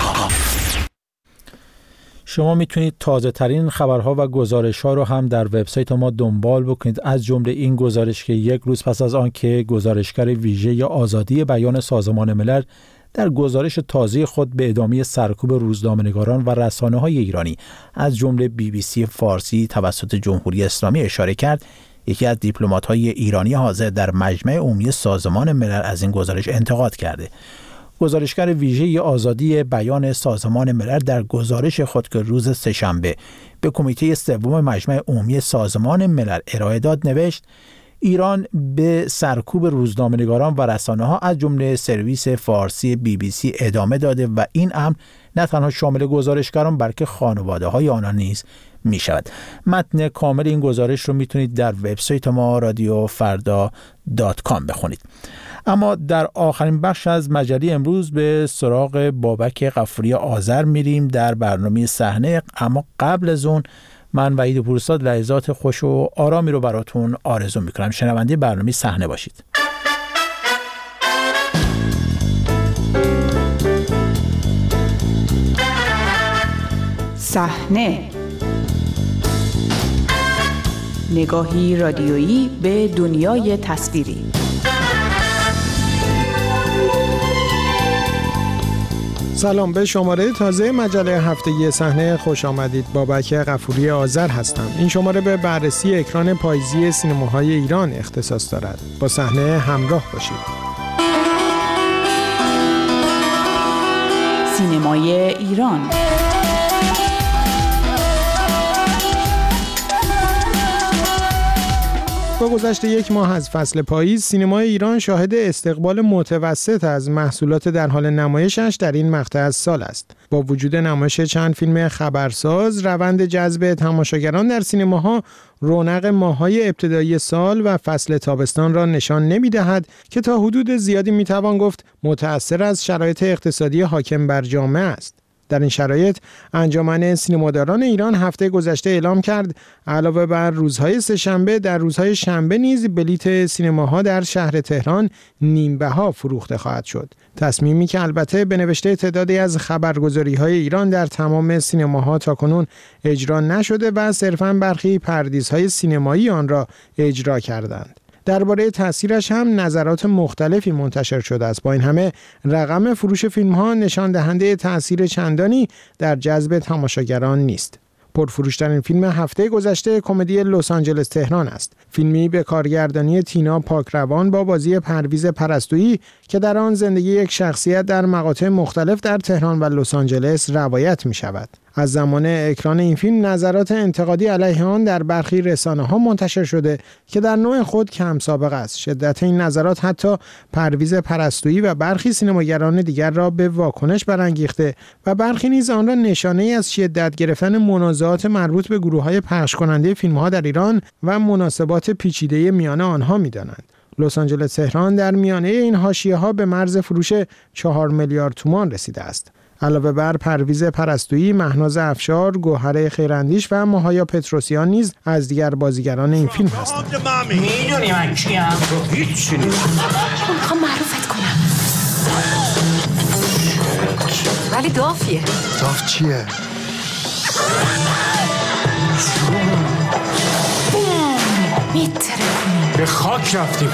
شما میتونید تازه ترین خبرها و گزارش ها رو هم در وبسایت ما دنبال بکنید، از جمله این گزارش که یک روز پس از آن که گزارشگر ویژه آزادی بیان سازمان ملل در گزارش تازه خود به ادامه سرکوب روزنامه‌نگاران و رسانه‌های ایرانی از جمله BBC فارسی توسط جمهوری اسلامی اشاره کرد، یکی از دیپلمات‌های ایرانی حاضر در مجمع عمومی سازمان ملل از این گزارش انتقاد کرده. گزارشگر ویژه آزادی بیان سازمان ملل در گزارش خود که روز سه‌شنبه به کمیته سوم مجمع عمومی سازمان ملل ارائه داد نوشت: ایران به سرکوب روزنامه‌نگاران و رسانه‌ها از جمله سرویس فارسی BBC ادامه داده و این امر نه تنها شامل گزارشگران بلکه خانواده‌های آنان نیز می‌شود. متن کامل این گزارش رو میتونید در وبسایت ما radiofarda.com بخونید. اما در آخرین بخش از مجله امروز به سراغ بابک غفوری آذر میریم در برنامه صحنه، اما قبل از اون من وحید پورساد لحظات خوش و آرامی رو براتون آرزو میکنم. شنونده برنامه صحنه باشید. صحنه، نگاهی رادیویی به دنیای تصویری. سلام، به شماره تازه مجله هفتگی صحنه خوش آمدید. بابک غفوری آذر هستم. این شماره به بررسی اکران پاییزی سینماهای ایران اختصاص دارد. با صحنه همراه باشید. سینمای ایران. با گذشت یک ماه از فصل پاییز، سینمای ایران شاهد استقبال متوسط از محصولات در حال نمایشش در این مقطع از سال است. با وجود نمایش چند فیلم خبرساز، روند جذب تماشاگران در سینماها رونق ماه‌های ابتدایی سال و فصل تابستان را نشان نمی‌دهد که تا حدود زیادی می‌توان گفت متأثر از شرایط اقتصادی حاکم بر جامعه است. در این شرایط انجمن سینماداران ایران هفته گذشته اعلام کرد علاوه بر روزهای سه‌شنبه در روزهای شنبه نیز بلیت سینماها در شهر تهران نیم‌بها فروخته خواهد شد. تصمیمی که البته به نوشته تعدادی از خبرگزاری‌های ایران در تمام سینماها تاکنون اجرا نشده و صرفاً برخی پردیس‌های سینمایی آن را اجرا کردند. درباره تاثیرش هم نظرات مختلفی منتشر شده است. با این همه رقم فروش فیلم‌ها نشان دهنده تأثیر چندانی در جذب تماشاگران نیست. پرفروشترین فیلم هفته گذشته کمدی لس آنجلس تهران است. فیلمی به کارگردانی تینا پاکروان با بازی پرویز پرستویی که در آن زندگی یک شخصیت در مقاطع مختلف در تهران و لس آنجلس روایت می شود. از زمان اکران این فیلم نظرات انتقادی علیه آن در برخی رسانه‌ها منتشر شده که در نوع خود کم سابقه است. شدت این نظرات حتی پرویز پرستویی و برخی سینماگران دیگر را به واکنش برانگیخته و برخی نیز آن را نشانه‌ای از شدت گرفتن منازعات مربوط به گروه‌های پخش کننده فیلم‌ها در ایران و مناسبات پیچیده میان آنها می‌دانند. لس آنجلس تهران در میانه این حاشیه‌ها به مرز فروش 4 میلیارد تومان رسیده است. علاوه بر پرویز پرستویی، مهناز افشار، گوهر خیراندیش و ماهایا پتروسیان نیز از دیگر بازیگران این فیلم هستند. میدونی من کیم؟ هیچی نیست. میخوام معرفت کنم. ولی دافیه. داف چیه؟ میتره به خاک رفتیم.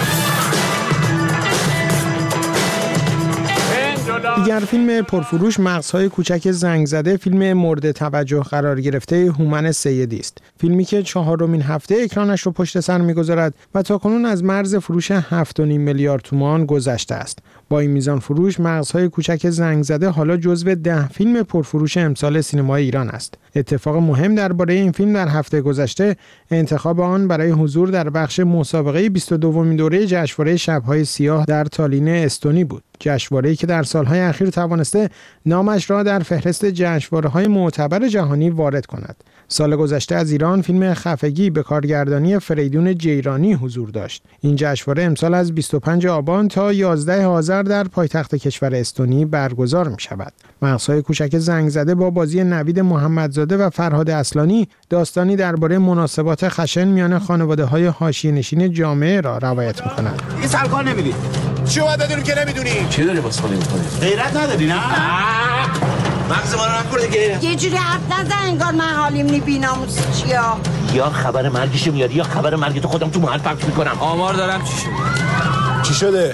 دیگر فیلم پرفروش مغزهای کوچک زنگ زده فیلم مورد توجه قرار گرفته هومن سیدی است. فیلمی که 4مین هفته اکرانش رو پشت سر می‌گذارد و تاکنون از مرز فروش 7.5 میلیارد تومان گذشته است. با این میزان فروش مغزهای کوچک زنگ زده حالا جزو 10 فیلم پرفروش امسال سینمای ایران است. اتفاق مهم درباره این فیلم در هفته گذشته انتخاب آن برای حضور در بخش مسابقه 22مین دوره جشنواره شب‌های سیاه در تالین استونی بود. جشنواره‌ای که در سالهای اخیر توانسته نامش را در فهرست جشنواره‌های معتبر جهانی وارد کند. سال گذشته از ایران فیلم خفگی به کارگردانی فریدون جیرانی حضور داشت. این جشنواره امسال از 25 آبان تا 11 آذر آذر در پایتخت کشور استونی برگزار می شود. مغزهای کوچک زنگ زده با بازی نوید محمدزاده و فرهاد اصلانی داستانی درباره مناسبات خشن میان خانواده‌های حاشیه‌نشین جامعه را روایت می‌کنند. این سرکار نمی‌دی. چی اومد دادیم که نمی‌دونی؟ چی داری واسه خودت می‌کنی؟ غیرت نداری نه؟ مغز ما رو نخور دیگه. یه جوری حرف نزن انگار من حالیم نی بی‌ناموسی چیا. یا خبر مرگشو میاری یا خبر مرگ تو خودم تو محل پخش می‌کنم. آمار دارم چی شده؟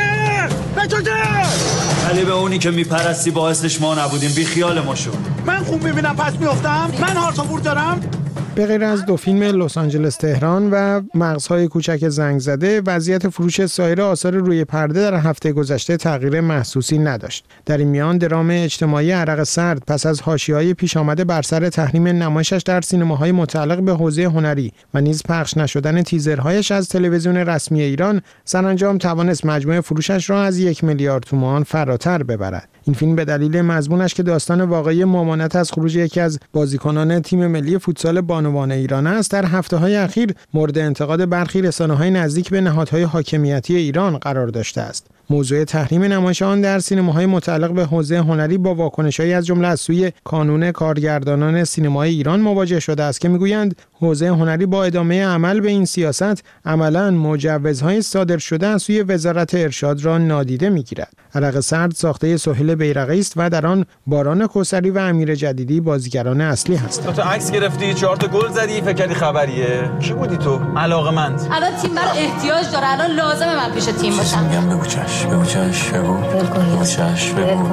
علی به اونی که میپرستی باعثش ما نبودیم، بی خیال ما شو. من خوب میبینم پس میافتم؟ من هارتوفور دارم؟ به غیر از دو فیلم لس آنجلس تهران و مغزهای کوچک زنگ زده، وضعیت فروش سایر آثار روی پرده در هفته گذشته تغییر محسوسی نداشت. در این میان درام اجتماعی عرق سرد پس از حاشیه‌های پیش آمده بر سر تحریم نمایشش در سینماهای متعلق به حوزه هنری و نیز پخش نشدن تیزرهایش از تلویزیون رسمی ایران سرانجام توانست مجموع فروشش را از 1 میلیارد تومان فراتر ببرد. این فیلم به دلیل مضمونش که داستان واقعی ممانعت از خروج یکی از بازیکنان تیم ملی فوتسال بانوان ایران است، در هفته‌های اخیر مورد انتقاد برخی رسانه‌های نزدیک به نهادهای حاکمیتی ایران قرار داشته است. موضوع تحریم نمایش آن در سینماهای متعلق به حوزه هنری با واکنش‌هایی از جمله از سوی کانون کارگردانان سینمای ایران مواجه شده است که می‌گویند حوزه هنری با ادامه عمل به این سیاست عملاً مجوزهای صادر شده از سوی وزارت ارشاد را نادیده می‌گیرد. عرق سرد ساخته سهیل بیرقی است و در آن باران کوثری و امیر جدیدی بازیگران اصلی هستند. تو عکس گرفتی، 4 تا گل زدی، فکر کردی خبریه؟ کی بودی تو؟ علاقه‌مند. الان تیم برای احتیاج داره، الان لازمه من پیش تیم باشم. میگم بگو چش، بگو چش، بگو. بگو چش،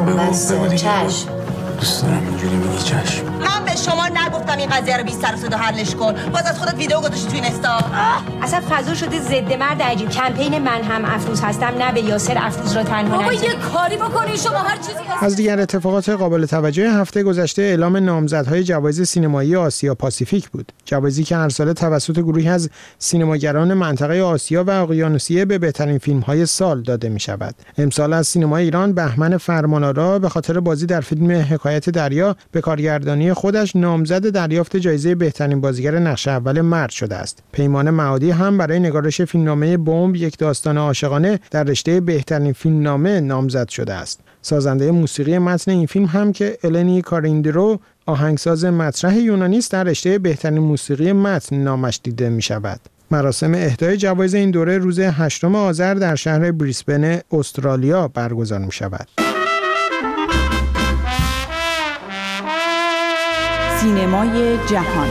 بگو دیگه. چش. دوست دارم اینجوری بگی چش. من به شما نگفتم این قضیه رو بی سر و صدا حلش کن. باز از خودت ویدیو گذاشتی تو اینستا. اصلا فضا شده ضد مرد عجیب. کمپین من هم افروز هستم، نه به یاسر افروز را تنها بابا یه کاری بکنین شما هر چیزی. از دیگر اتفاقات قابل توجه هفته گذشته اعلام نامزدهای جوایز سینمایی آسیا پاسیفیک بود. جوایزی که هر ساله توسط گروهی از سینماگران منطقه آسیا و اقیانوسیه به بهترین فیلم‌های سال داده می‌شود. امسال از سینمای ایران بهمن فرمان‌آرا به خاطر بازی در فیلم حکایت دریا به کارگردانی خودش نامزد دریافت جایزه بهترین بازیگر نقش اول مرد شده است. پیمان معادی هم برای نگارش فیلمنامه بمب یک داستان عاشقانه در رشته بهترین فیلمنامه نامزد شده است. سازنده موسیقی متن این فیلم هم که النی کاریندرو آهنگساز مطرح یونانی است در رشته بهترین موسیقی متن نامش دیده می شود. مراسم اهدای جوایز این دوره روز 8 آذر در شهر بریسبن استرالیا برگزار می شود. سینمای جهان.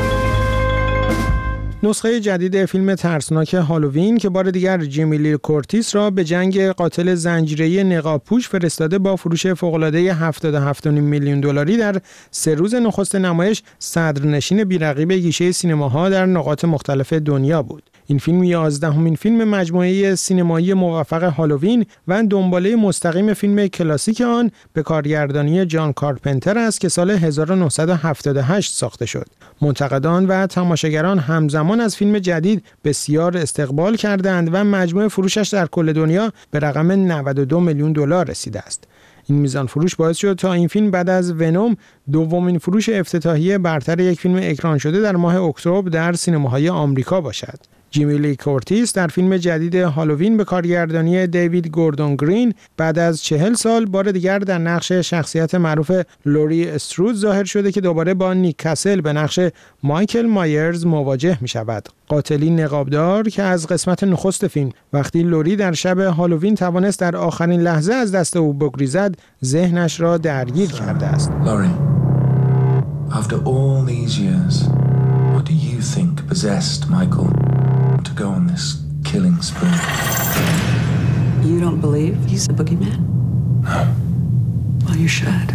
نسخه جدید فیلم ترسناک هالووین که بار دیگر جیمی لی کورتیس را به جنگ قاتل زنجیره‌ای نقاب‌پوش فرستاده با فروش فوق‌العاده 77.5 میلیون دلاری در 3 روز نخست نمایش صدرنشین بی‌رقیب گیشه سینماها در نقاط مختلف دنیا بود. این فیلم 11مین فیلم مجموعه سینمایی موفق هالووین و دنباله مستقیم فیلم کلاسیک آن به کارگردانی جان کارپنتر است که سال 1978 ساخته شد. منتقدان و تماشاگران همزمان از فیلم جدید بسیار استقبال کردند و مجموع فروشش در کل دنیا به رقم 92 میلیون دلار رسیده است. این میزان فروش باعث شد تا این فیلم بعد از ونوم دومین فروش افتتاحیه برتر یک فیلم اکران شده در ماه اکتبر در سینماهای آمریکا باشد. جیمی لی کورتیس در فیلم جدید هالووین به کارگردانی دیوید گوردون گرین بعد از 40 سال بار دیگر در نقش شخصیت معروف لوری استرود ظاهر شده که دوباره با نیک کاسل به نقش مایکل مایرز مواجه می شود. قاتلی نقابدار که از قسمت نخست فیلم وقتی لوری در شب هالووین توانست در آخرین لحظه از دست او بگریزد ذهنش را درگیر کرده است. Laurie, after all these years, what do you think possessed Michael to go on this killing spree? You don't believe he's a boogeyman? No. Well, you should.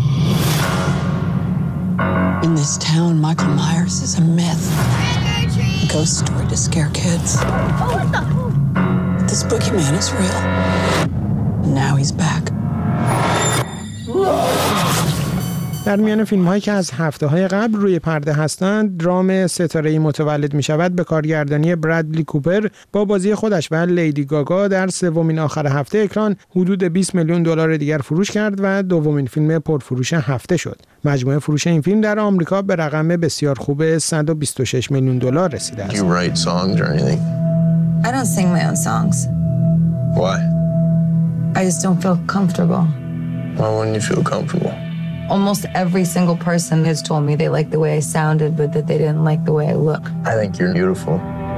In this town, Michael Myers is a myth. A ghost story to scare kids. But this boogeyman is real. And now he's back. در میان فیلم‌هایی که از هفته‌های قبل روی پرده هستند، درام ستاره‌ای متولد می‌شود به کارگردانی برادلی کوپر با بازی خودش و لیدی گاگا در سومین آخر هفته اکران حدود 20 میلیون دلار دیگر فروش کرد و دومین فیلم پرفروش هفته شد. مجموع فروش این فیلم در آمریکا به رقم بسیار خوب 126 میلیون دلار رسیده است. Do you write songs or anything? I don't sing my own songs. Why? I just don't feel comfortable. Why wouldn't you feel comfortable? Almost every single person has told me they liked the way I sounded, but that they didn't like the way I look. I think you're beautiful.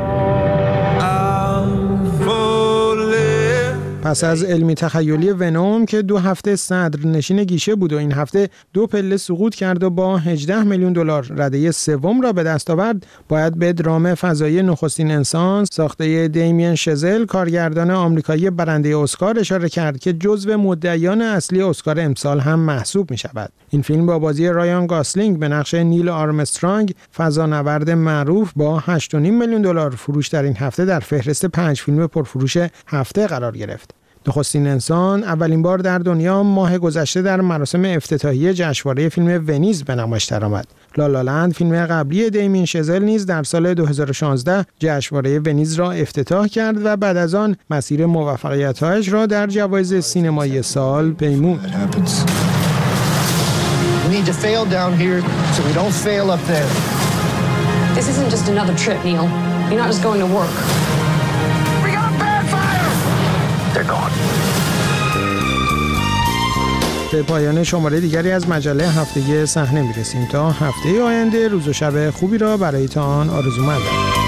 پس از علمی تخیلی ونوم که 2 هفته صدرنشین گیشه بود و این هفته 2 پله سقوط کرد و با 18 میلیون دلار رده سوم را به دست آورد، باید به درام فضایی نخستین انسان ساخته دیمین شزل، کارگردان آمریکایی برنده اسکار اشاره کرد که جزو مدعیان اصلی اسکار امسال هم محسوب می شود. این فیلم با بازی رایان گاسلینگ به نقش نیل آرمسترانگ، فضانورد معروف، با 8.5 میلیون دلار فروش در این هفته در فهرست 5 فیلم پرفروش هفته قرار گرفت. نخستین انسان اولین بار در دنیا ماه گذشته در مراسم افتتاحیه جشنواره فیلم ونیز به نمایش درآمد. لالالند فیلم قبلی دیمین شزل نیز در سال 2016 جشنواره ونیز را افتتاح کرد و بعد از آن مسیر موفقیت‌هایش را در جوایز سینمایی سال پیمود. This isn't just another trip, Neil. You're not just going to work. به پایان شماره دیگری از مجله هفتگی صحنه میرسیم. تا هفته آینده روز و شب خوبی را برایتان آرزو مندم.